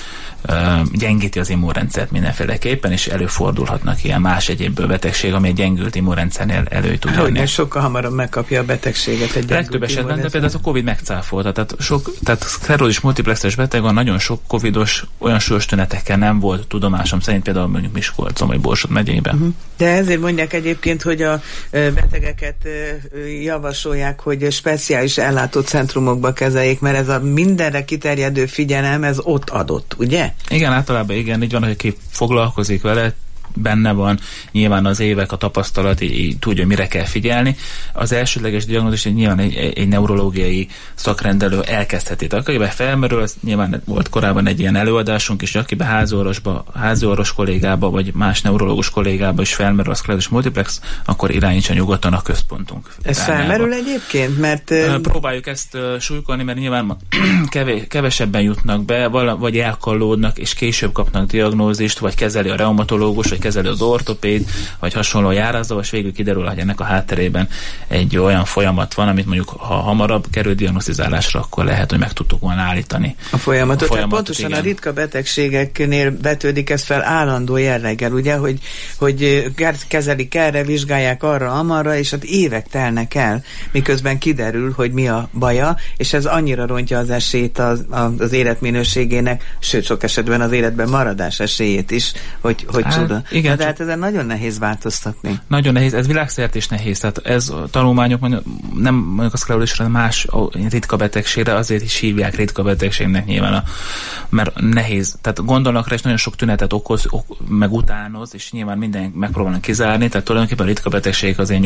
gyengíti az immunrendszert mindenféleképpen, és előfordulhatnak ilyen más egyéb betegség, ami egy gyengült immunrendszernél elő tud jönni. Hogy sokkal hamarabb megkapja a betegséget egy legtöbb esetben, de például ez a Covid megcáfolta. Tehát szklerózis multiplexes beteg van, nagyon sok covidos, olyan súlyos tünetekkel nem volt tudomásom szerint, például mondjuk Miskolcon vagy Borsod megyében. De ezért mondják egyébként, hogy a betegeket javasolják, hogy speciális ellátócentrumokba kezeljék, mert ez a mindenre kiterjedő figyelem, ez ott adott, ugye? Igen, általában igen, így van, hogy aki foglalkozik vele, benne van, nyilván az évek, a tapasztalat, így tudja, mire kell figyelni. Az elsődleges diagnózis nyilván egy neurológiai szakrendelő elkezdheti. Akiben felmerül, az nyilván volt korábban egy ilyen előadásunk is, akiben háziorvos kollégába, vagy más neurológus kollégába is felmerül a szklerózis multiplex, akkor irányítsa nyugodtan a központunk. Ez felmerül egyébként? Mert próbáljuk ezt súlykolni, mert nyilván kevesebben jutnak be, vagy elkallódnak, és később kapnak diagnózist, vagy kezeli a reumatológus, vagy kezeli az ortopéd, vagy hasonló járásza, és végül kiderül, hogy ennek a hátterében egy olyan folyamat van, amit mondjuk, ha hamarabb kerül diagnosztizálásra, akkor lehet, hogy meg tudtuk volna állítani. A folyamatot. Tehát pontosan igen. A ritka betegségeknél vetődik ez fel állandó jelleggel, ugye, hogy kezelik erre, vizsgálják arra, amarra, és hát évek telnek el, miközben kiderül, hogy mi a baja, és ez annyira rontja az esélyt az életminőségének, sőt, sok esetben az életben maradás esélyét is, hogy csoda. Igen, de hát ezen nagyon nehéz változtatni. Nagyon nehéz, ez világszerte is nehéz. Tehát ez a tanulmányok nem mondjuk a szklerózisra, más ritka betegségre, azért is hívják ritka betegségnek nyilván, mert nehéz. Tehát gondolnak rá, és nagyon sok tünetet okoz, meg utánoz, és nyilván minden megpróbálnak kizárni, tehát tulajdonképpen a ritka betegségek azért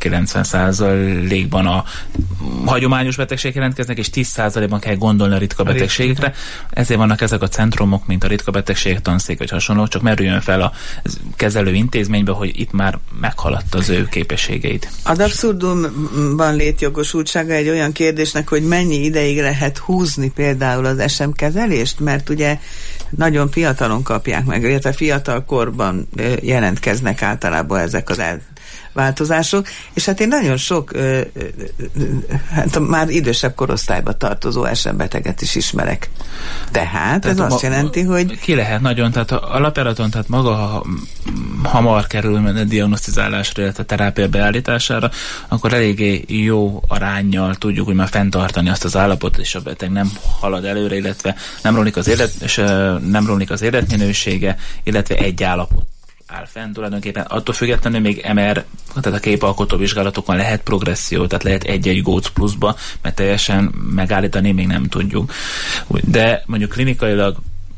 80-90%-ban a hagyományos betegségek jelentkeznek, és 10%-ban kell gondolni a ritka betegségekre. Ezért vannak ezek a centrumok, mint a ritka betegségek tanszék, vagy hasonló, csak merüljön fel a kezelő intézménybe, hogy itt már meghaladta az ő képességeit. Az abszurdumban létjogosultsága egy olyan kérdésnek, hogy mennyi ideig lehet húzni például az SM kezelést, mert ugye nagyon fiatalon kapják meg, illetve fiatal korban jelentkeznek általában ezek az változások, és hát én nagyon sok hát már idősebb korosztályba tartozó SM beteget is ismerek. Tehát ez azt jelenti, hogy ki lehet nagyon, tehát alapjáraton, tehát maga hamar kerül a diagnosztizálásra, illetve a terápia beállítására, akkor eléggé jó aránnyal tudjuk úgy már fenntartani azt az állapotot, és a beteg nem halad előre, illetve nem romlik az életminősége, illetve egy állapot áll fenn, tulajdonképpen attól függetlenül még MR, tehát a képalkotó vizsgálatokon lehet progresszió, tehát lehet egy-egy góc pluszba, mert teljesen megállítani még nem tudjuk. De mondjuk klinikailag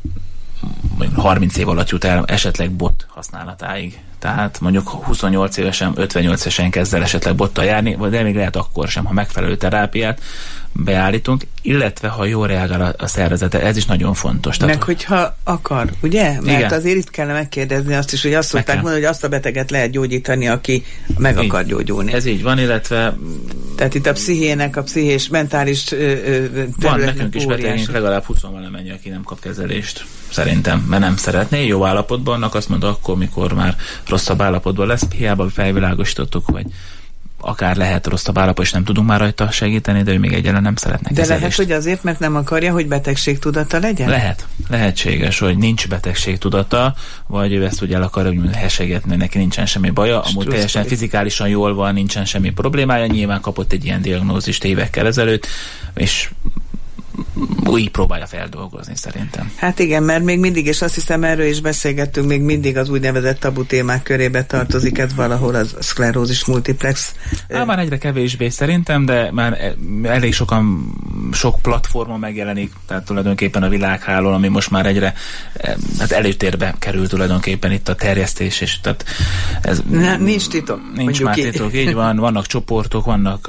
30 év alatt jut el esetleg bot használatáig. Tehát mondjuk 28 évesen, 58 évesen kezd el esetleg bottal járni, de még lehet akkor sem, ha megfelelő terápiát beállítunk, illetve ha jól reagál a szervezete, ez is nagyon fontos. Meg hogyha akar, ugye? Mert igen. Azért itt kellene megkérdezni azt is, hogy azt szokták mondani, hogy azt a beteget lehet gyógyítani, aki meg így akar gyógyulni. Ez így van, illetve tehát itt a pszichének, a pszichés, mentális van nekünk is betegünk, legalább 20 valamennyi, aki nem kap kezelést. Szerintem, mert nem szeretné, jó állapotban vannak, azt mondta akkor, mikor már rosszabb állapotban lesz, hiába felvilágosítottuk, hogy akár lehet rosszabb állapot, és nem tudunk már rajta segíteni, de ő még egyáltalán nem szeretne kezelést. De lehet, hogy azért, mert nem akarja, hogy betegségtudata legyen? Lehetséges, hogy nincs betegségtudata, vagy ő ezt ugye el akarja, hogy hesegetni, neki nincsen semmi baja, amúgy teljesen fizikálisan jól van, nincsen semmi problémája, nyilván kapott egy ilyen diagnózist évekkel ezelőtt, és úgy próbálja feldolgozni szerintem. Hát igen, mert még mindig, és azt hiszem erről is beszélgettünk, még mindig az úgynevezett tabu témák körébe tartozik, ez valahol az szklerózis multiplex. Már egyre kevésbé szerintem, de már elég sok platformon megjelenik, tehát tulajdonképpen a világhálón, ami most már egyre előtérbe kerül tulajdonképpen itt a terjesztés, és tehát ez nincs titok. Nincs már titok, így van, vannak csoportok, vannak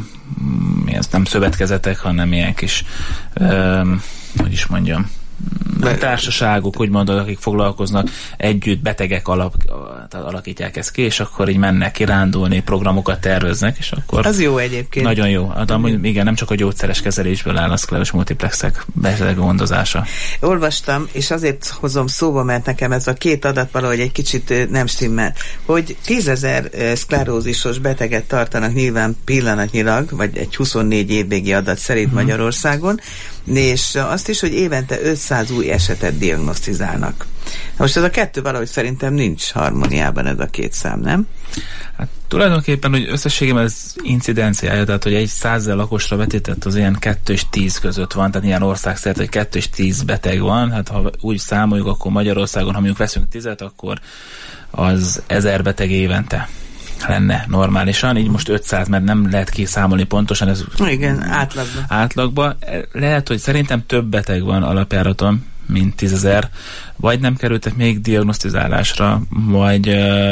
nem szövetkezetek, hanem ilyen kis hogy is mondjam, társaságok, úgy mondod, akik foglalkoznak együtt, betegek alakítják ezt ki, és akkor így mennek kirándulni, programokat terveznek, és akkor... Az jó egyébként. Nagyon jó. Amúgy, igen, nem csak a gyógyszeres kezelésből áll a szklerózis multiplexek gondozása. Olvastam, és azért hozom szóba, mert nekem ez a két adat valahogy egy kicsit nem stimmel, hogy 10 000 szklerózisos beteget tartanak nyilván pillanatnyilag, vagy egy 24 évvégi adat szerint Magyarországon, és azt is, hogy évente 500 új esetet diagnosztizálnak. Most ez a kettő valahogy szerintem nincs harmóniában, ez a két szám, nem? Hát tulajdonképpen, hogy összességében ez incidenciája, tehát hogy egy 100 000 lakosra vetített az ilyen 2 és 10 között van, tehát ilyen országszerte, hogy 2 és 10 beteg van, hát ha úgy számoljuk, akkor Magyarországon, ha mondjuk veszünk 10-et, akkor az 1000 beteg évente lenne normálisan, így most 500, mert nem lehet kiszámolni pontosan. Ez igen, átlagban. Lehet, hogy szerintem több beteg van alapjáraton, mint 10 000, vagy nem kerültek még diagnosztizálásra, vagy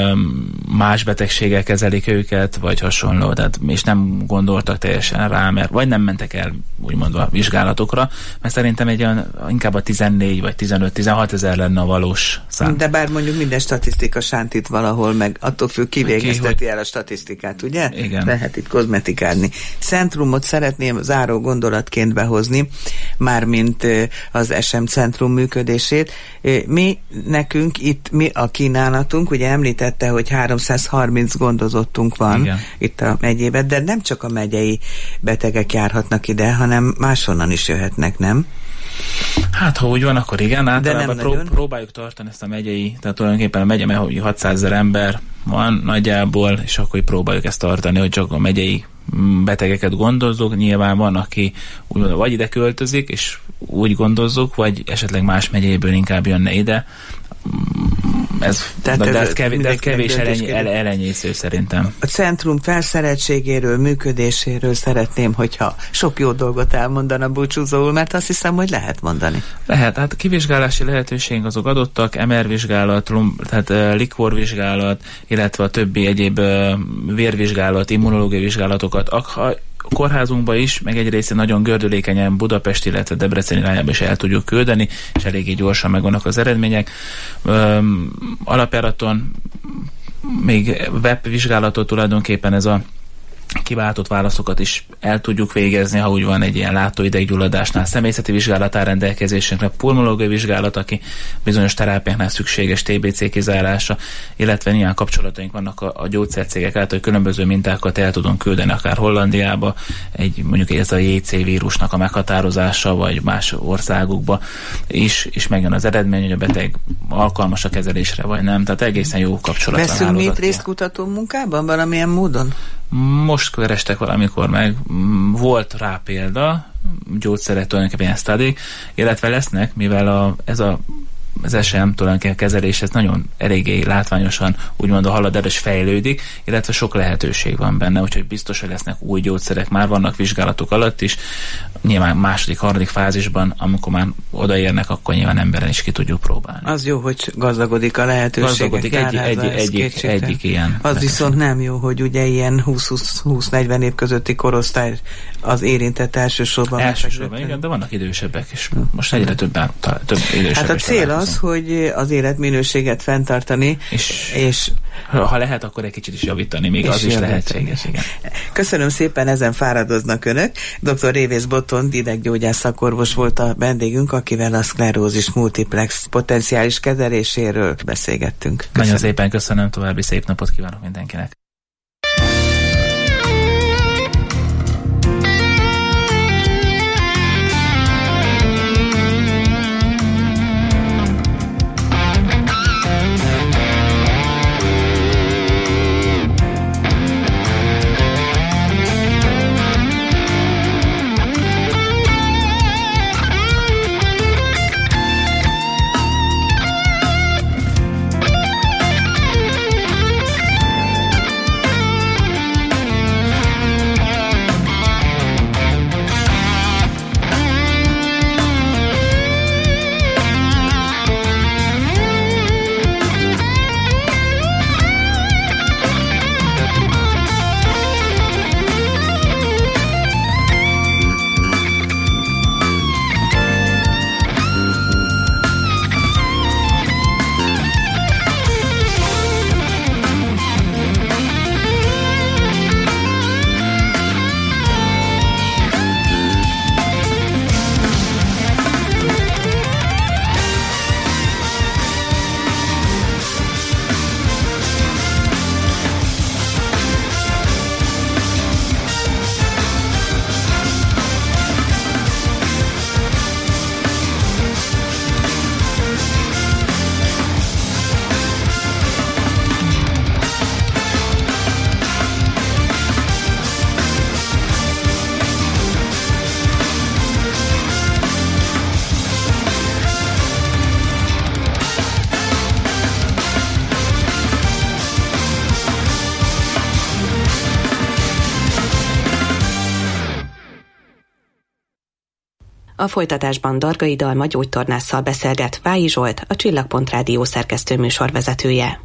más betegséggel kezelik őket, vagy hasonló, tehát, és nem gondoltak teljesen rá, mert vagy nem mentek el úgymond a vizsgálatokra, mert szerintem inkább a 14 vagy 15-16 000 lenne a valós szám. De bár mondjuk minden statisztika sántít valahol, meg attól függ kivégezteti el a statisztikát, ugye? Igen. Lehet itt kozmetikálni. Centrumot szeretném záró gondolatként behozni, mármint az SM Centrum működését. Nekünk itt a kínálatunk, ugye említette, hogy 330 gondozottunk van. Igen. Itt a megyében, de nem csak a megyei betegek járhatnak ide, hanem máshonnan is jöhetnek, nem? Hát, ha úgy van, akkor igen, általában próbáljuk tartani ezt a megyei, tehát tulajdonképpen a megye, mert 600 000 ember van nagyjából, és akkor próbáljuk ezt tartani, hogy csak a megyei betegeket gondozzuk. Nyilván van, aki úgy vagy ide költözik, és úgy gondozzuk, vagy esetleg más megyéből inkább jönne ide. Ez kevés elenyésző szerintem. A centrum felszereltségéről, működéséről szeretném, hogyha sok jó dolgot elmondana búcsúzóul, mert azt hiszem, hogy lehet mondani. Lehet, hát kivizsgálási lehetőségek azok adottak, MR vizsgálat, tehát likvorvizsgálat, illetve a többi egyéb vérvizsgálat, immunológiai vizsgálatokat. A kórházunkba is, meg egy része nagyon gördülékenyen Budapest, illetve Debrecen irányába is el tudjuk küldeni, és eléggé gyorsan megvannak az eredmények. Alapjáraton még webvizsgálatot tulajdonképpen ez a kiváltott válaszokat is el tudjuk végezni, ha úgy van egy ilyen látóideggyulladásnál. Személyzeti vizsgálat áll rendelkezésünkre, pulmonológiai vizsgálat, aki bizonyos terápiáknál szükséges TBC kizárása, illetve ilyen kapcsolataink vannak a gyógyszercégek által, hogy különböző mintákat el tudunk küldeni akár Hollandiába, mondjuk ez a JC vírusnak a meghatározása, vagy más országokba is megjön az eredmény, hogy a beteg alkalmas a kezelésre, vagy nem. Tehát egészen jó kapcsolat van. Veszünk mi itt részt kutató munkában valamilyen módon? Most kerestek valamikor meg, volt rá példa, gyógyszerek tulajdonképpen ilyen sztadék, illetve lesznek, mivel az SM tulajdonképpen kezelés, ez nagyon eléggé látványosan úgymond a halad és fejlődik, illetve sok lehetőség van benne, úgyhogy biztos, hogy lesznek új gyógyszerek, már vannak vizsgálatok alatt is, nyilván második, harmadik fázisban, amikor már odaérnek, akkor nyilván emberen is ki tudjuk próbálni. Az jó, hogy gazdagodik a lehetőség. Gazdagodik, egyik ilyen. Az viszont nem jó, hogy ugye ilyen 20-40 év közötti korosztály az érintett elsősorban. Elsősorban, igen, de vannak idősebbek, és most egyre több idősebbek. Hát a cél az, hogy az életminőséget fenntartani, és ha lehet, akkor egy kicsit is javítani, még az is lehetséges. Igen. Köszönöm szépen, ezen fáradoznak önök. Dr. Révész Botond ideggyógyász szakorvos volt a vendégünk, akivel a szklerózis multiplex potenciális kezeléséről beszélgettünk. Köszönöm. Nagyon szépen köszönöm, további szép napot kívánok mindenkinek. A folytatásban Dargai Dalma gyógytornásszal beszélget Vályi Zsolt, a Csillagpont Rádió szerkesztő műsorvezetője.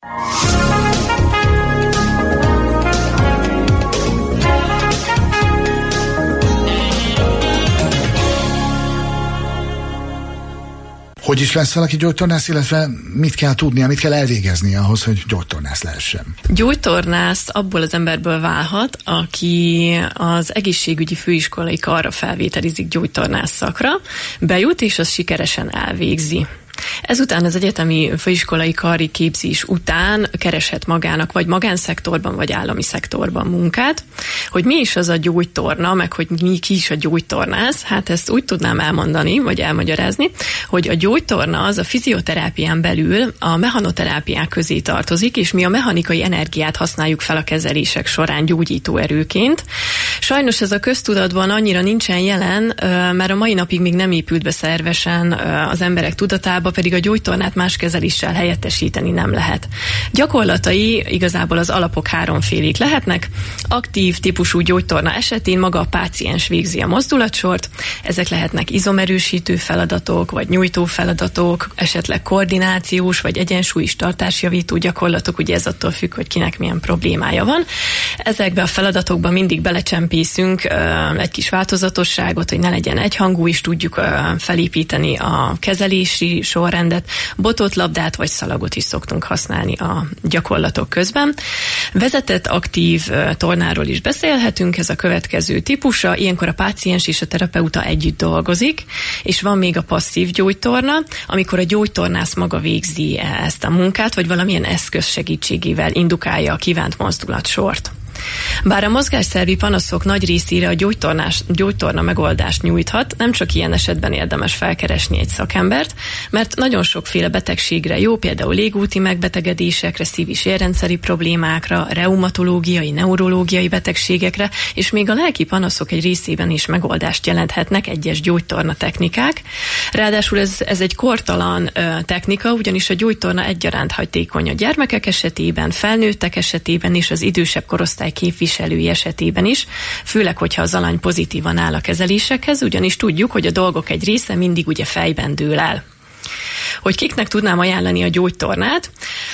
Hogy is lesz valaki gyógytornász, illetve mit kell tudnia, mit kell elvégezni ahhoz, hogy gyógytornász lehessen? Gyógytornász abból az emberből válhat, aki az egészségügyi főiskolai karra felvételizik gyógytornász szakra, bejut és azt sikeresen elvégzi. Ezután az egyetemi főiskolai kari képzés után kereshet magának vagy magánszektorban, vagy állami szektorban munkát. Hogy mi is az a gyógytorna, meg hogy ki is a gyógytornász, hát ezt úgy tudnám elmondani, vagy elmagyarázni, hogy a gyógytorna az a fizioterápián belül a mechanoterápiák közé tartozik, és mi a mechanikai energiát használjuk fel a kezelések során gyógyító erőként. Sajnos ez a köztudatban annyira nincsen jelen, mert a mai napig még nem épült be szervesen az emberek tudatába, pedig a gyógytornát más kezeléssel helyettesíteni nem lehet. Gyakorlatai igazából az alapok háromfélék lehetnek. Aktív típusú gyógytorna esetén maga a páciens végzi a mozdulatsort, ezek lehetnek izomerősítő feladatok, vagy nyújtó feladatok, esetleg koordinációs, vagy egyensúly és tartásjavító gyakorlatok, ugye ez attól függ, hogy kinek milyen problémája van. Ezekbe a feladatokban mindig belecsempészünk egy kis változatosságot, hogy ne legyen egyhangú, és tudjuk felépíteni a kezelési sorrendet, botot, labdát vagy szalagot is szoktunk használni a gyakorlatok közben. Vezetett aktív tornáról is beszélhetünk, ez a következő típusa, ilyenkor a páciens és a terapeuta együtt dolgozik, és van még a passzív gyógytorna, amikor a gyógytornász maga végzi ezt a munkát, vagy valamilyen eszköz segítségével indukálja a kívánt mozdulatsort. Bár a mozgásszervi panaszok nagy részére a gyógytorna megoldást nyújthat, nem csak ilyen esetben érdemes felkeresni egy szakembert, mert nagyon sokféle betegségre jó, például légúti megbetegedésekre, szív- és érrendszeri problémákra, reumatológiai, neurológiai betegségekre, és még a lelki panaszok egy részében is megoldást jelenthetnek egyes gyógytorna technikák. Ráadásul ez egy kortalan technika, ugyanis a gyógytorna egyaránt hatékony a gyermekek esetében, felnőttek esetében és az idősebb korosztály képviselői esetében is, főleg, hogyha az alany pozitívan áll a kezelésekhez, ugyanis tudjuk, hogy a dolgok egy része mindig ugye fejben dől el. Hogy kiknek tudnám ajánlani a gyógytornát,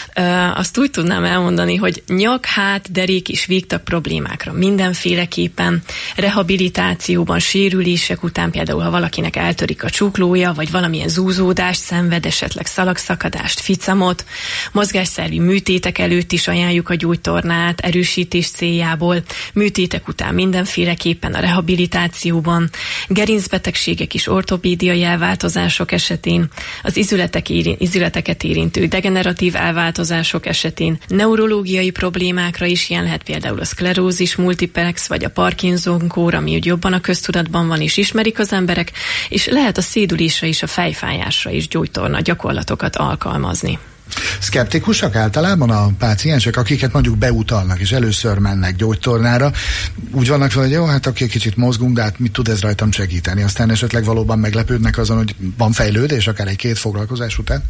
azt úgy tudnám elmondani, hogy nyak, hát, derék és végtag problémákra mindenféleképpen, rehabilitációban, sérülések után, például ha valakinek eltörik a csuklója, vagy valamilyen zúzódást szenved, esetleg szalagszakadást, ficamot, mozgásszervi műtétek előtt is ajánljuk a gyógytornát, erősítés céljából, műtétek után mindenféleképpen a rehabilitációban, gerincbetegségek és ortopédiai elváltozások esetén, az izületeket érintő degeneratív elváltozások esetén, neurológiai problémákra is ilyen lehet például a szklerózis multiplex, vagy a Parkinson-kór, ami úgy jobban a köztudatban van és ismerik az emberek, és lehet a szédülésre és a fejfájásra is gyógytorna gyakorlatokat alkalmazni. Szkeptikusak általában a páciensek, akiket mondjuk beutalnak, és először mennek gyógytornára, úgy vannak fel, hogy jó, hát aki kicsit mozgunk, de hát mit tud ez rajtam segíteni? Aztán esetleg valóban meglepődnek azon, hogy van fejlődés, akár egy-két foglalkozás után?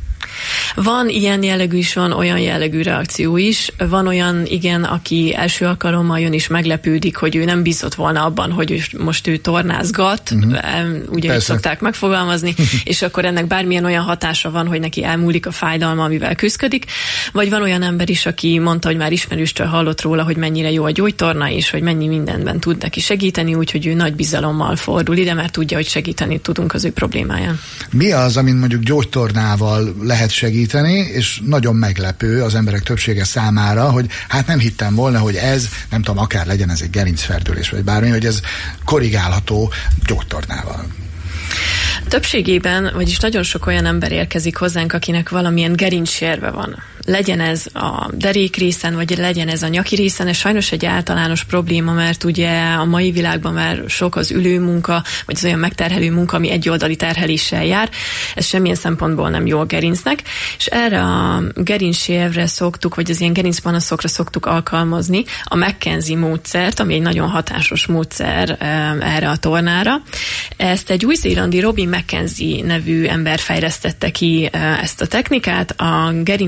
Van ilyen jellegű is, van olyan jellegű reakció is. Van olyan, igen, aki első alkalommal jön és meglepődik, hogy ő nem bízott volna abban, hogy most ő tornázgat, ugye így szokták megfogalmazni, és akkor ennek bármilyen olyan hatása van, hogy neki elmúlik a fájdalma, amivel küzdik. Vagy van olyan ember is, aki mondta, hogy már ismerőstől hallott róla, hogy mennyire jó a gyógytorna, és hogy mennyi mindenben tud neki segíteni, úgyhogy ő nagy bizalommal fordul ide, mert tudja, hogy segíteni tudunk az ő problémáján. Mi az, amin mondjuk gyógytornával lehet segíteni, és nagyon meglepő az emberek többsége számára, hogy hát nem hittem volna, hogy ez, nem tudom, akár legyen ez egy gerincferdülés, vagy bármi, hogy ez korrigálható gyógytornával. Többségében, vagyis nagyon sok olyan ember érkezik hozzánk, akinek valamilyen gerincsérve van. Legyen ez a derék részen, vagy legyen ez a nyaki részen, ez sajnos egy általános probléma, mert ugye a mai világban már sok az ülőmunka, vagy az olyan megterhelő munka, ami egyoldali terheléssel jár. Ez semmilyen szempontból nem jó a gerincnek, és erre a gerincsérvre szoktuk, vagy az ilyen gerincpanaszokra szoktuk alkalmazni a McKenzie módszert, ami egy nagyon hatásos módszer erre a tornára. Ezt egy új-zélandi Robin McKenzie nevű ember fejlesztette ki ezt a technikát. A gerinc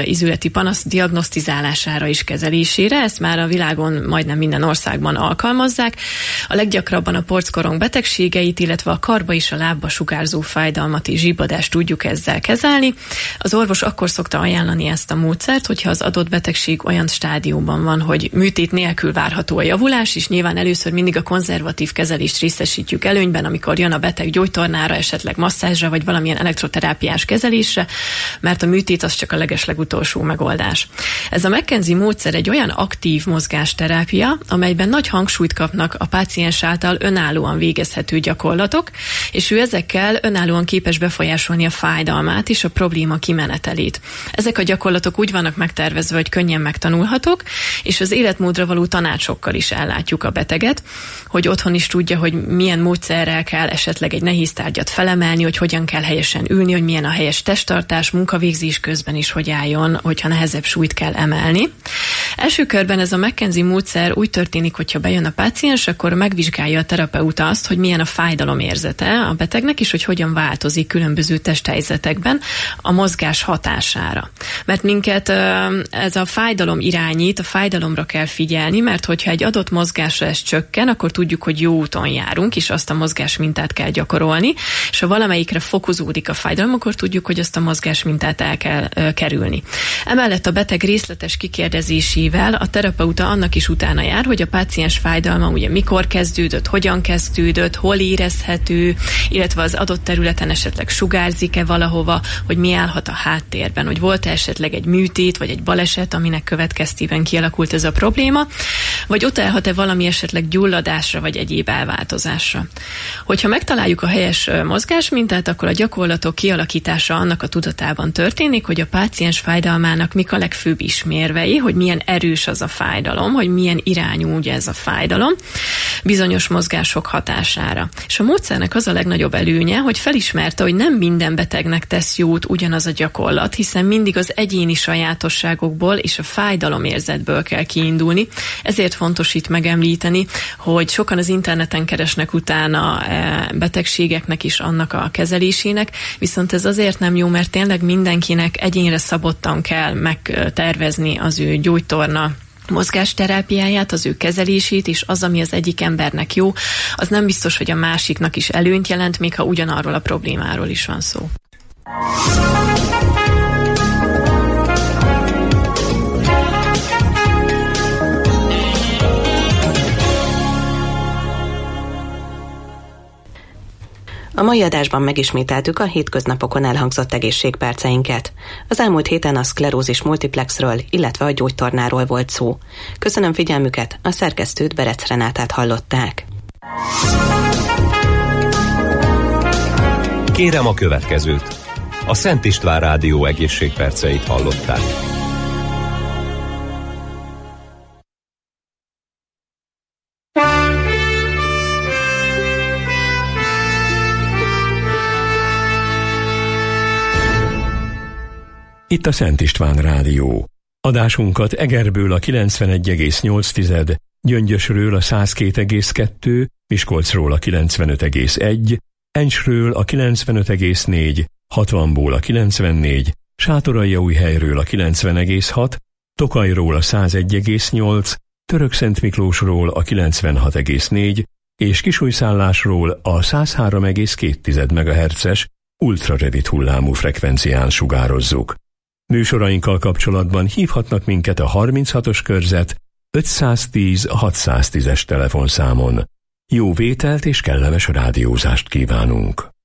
ízületi panasz diagnosztizálására és kezelésére. Ezt már a világon majdnem minden országban alkalmazzák. A leggyakrabban a porckorong betegségeit, illetve a karba és a lábba sugárzó fájdalmat és zsibbadást tudjuk ezzel kezelni. Az orvos akkor szokta ajánlani ezt a módszert, hogyha az adott betegség olyan stádiumban van, hogy műtét nélkül várható a javulás, és nyilván először mindig a konzervatív kezelést részesítjük előnyben, amikor jön a beteg gyógytornára, esetleg masszázsra, vagy valamilyen elektroterápiás kezelésre, mert a műtét az csak a legeslegutolsó megoldás. Ez a McKenzie módszer egy olyan aktív mozgásterápia, amelyben nagy hangsúlyt kapnak a páciens által önállóan végezhető gyakorlatok, és ő ezekkel önállóan képes befolyásolni a fájdalmát és a probléma kimenetelét. Ezek a gyakorlatok úgy vannak megtervezve, hogy könnyen megtanulhatók, és az életmódra való tanácsokkal is ellátjuk a beteget, hogy otthon is tudja, hogy milyen módszerrel kell esetleg egy nehéz tárgyat felemelni, hogy hogyan kell helyesen ülni, hogy milyen a helyes testtartás, munkavégzés közben is hogy álljon, hogyha nehezebb súlyt kell emelni. Első körben ez a McKenzie módszer úgy történik, hogyha bejön a páciens, akkor megvizsgálja a terapeuta azt, hogy milyen a fájdalom érzete a betegnek, és hogy hogyan változik különböző testhelyzetekben a mozgás hatására. Mert minket ez a fájdalom irányít, a fájdalomra kell figyelni, mert hogyha egy adott mozgásra ez csökken, akkor tudjuk, hogy jó úton járunk, és azt a mozgásmintát kell gyakorolni, és ha valamelyikre fokozódik a fájdalom, akkor tudjuk, hogy azt a mozgásmintát el kell kerülni. Emellett a beteg részletes kikérdezésével a terapeuta annak is utána jár, hogy a páciens fájdalma ugye mikor kezdődött, hogyan kezdődött, hol érezhető, illetve az adott területen esetleg sugárzik-e valahova, hogy mi állhat a háttérben, hogy volt-e esetleg egy műtét, vagy egy baleset, aminek következtében kialakult ez a probléma, vagy utalhat-e valami esetleg gyulladásra, vagy egyéb elváltozásra. Hogyha megtaláljuk a helyes mozgásmintát, akkor a gyakorlatok kialakítása annak a tudatában történik, hogy a páciens fájdalmának mik a legfőbb ismérvei, hogy milyen erős az a fájdalom, hogy milyen irányú ugye ez a fájdalom bizonyos mozgások hatására. És a módszernek az a legnagyobb előnye, hogy felismerte, hogy nem minden betegnek tesz jót ugyanaz a gyakorlat, hiszen mindig az egyéni sajátosságokból és a fájdalomérzetből kell kiindulni. Ezért fontos itt megemlíteni, hogy sokan az interneten keresnek utána betegségeknek is annak a kezelésének, viszont ez azért nem jó, mert tényleg mindenkinek egyénre szabottan kell megtervezni az ő gyógytorna mozgásterápiáját, az ő kezelését, és az, ami az egyik embernek jó, az nem biztos, hogy a másiknak is előnyt jelent, még ha ugyanarról a problémáról is van szó. A mai adásban megismételtük a hétköznapokon elhangzott egészségperceinket. Az elmúlt héten a szklerózis multiplexről, illetve a gyógytornáról volt szó. Köszönöm figyelmüket, a szerkesztőt, Berec Renátát hallották. Kérem a következőt. A Szent István Rádió egészségperceit hallották. Itt a Szent István Rádió. Adásunkat Egerből a 91,8, Gyöngyösről a 102,2, Miskolcról a 95,1, Encsről a 95,4, Hatvanból a 94, Sátoraljaújhelyről a 90,6, Tokajról a 101,8, Törökszentmiklósról a 96,4 és Kisújszállásról a 103,2 MHz-es ultrarövid hullámú frekvencián sugározzuk. Műsorainkkal kapcsolatban hívhatnak minket a 36-os körzet 510 610-es telefonszámon. Jó vételt és kellemes rádiózást kívánunk!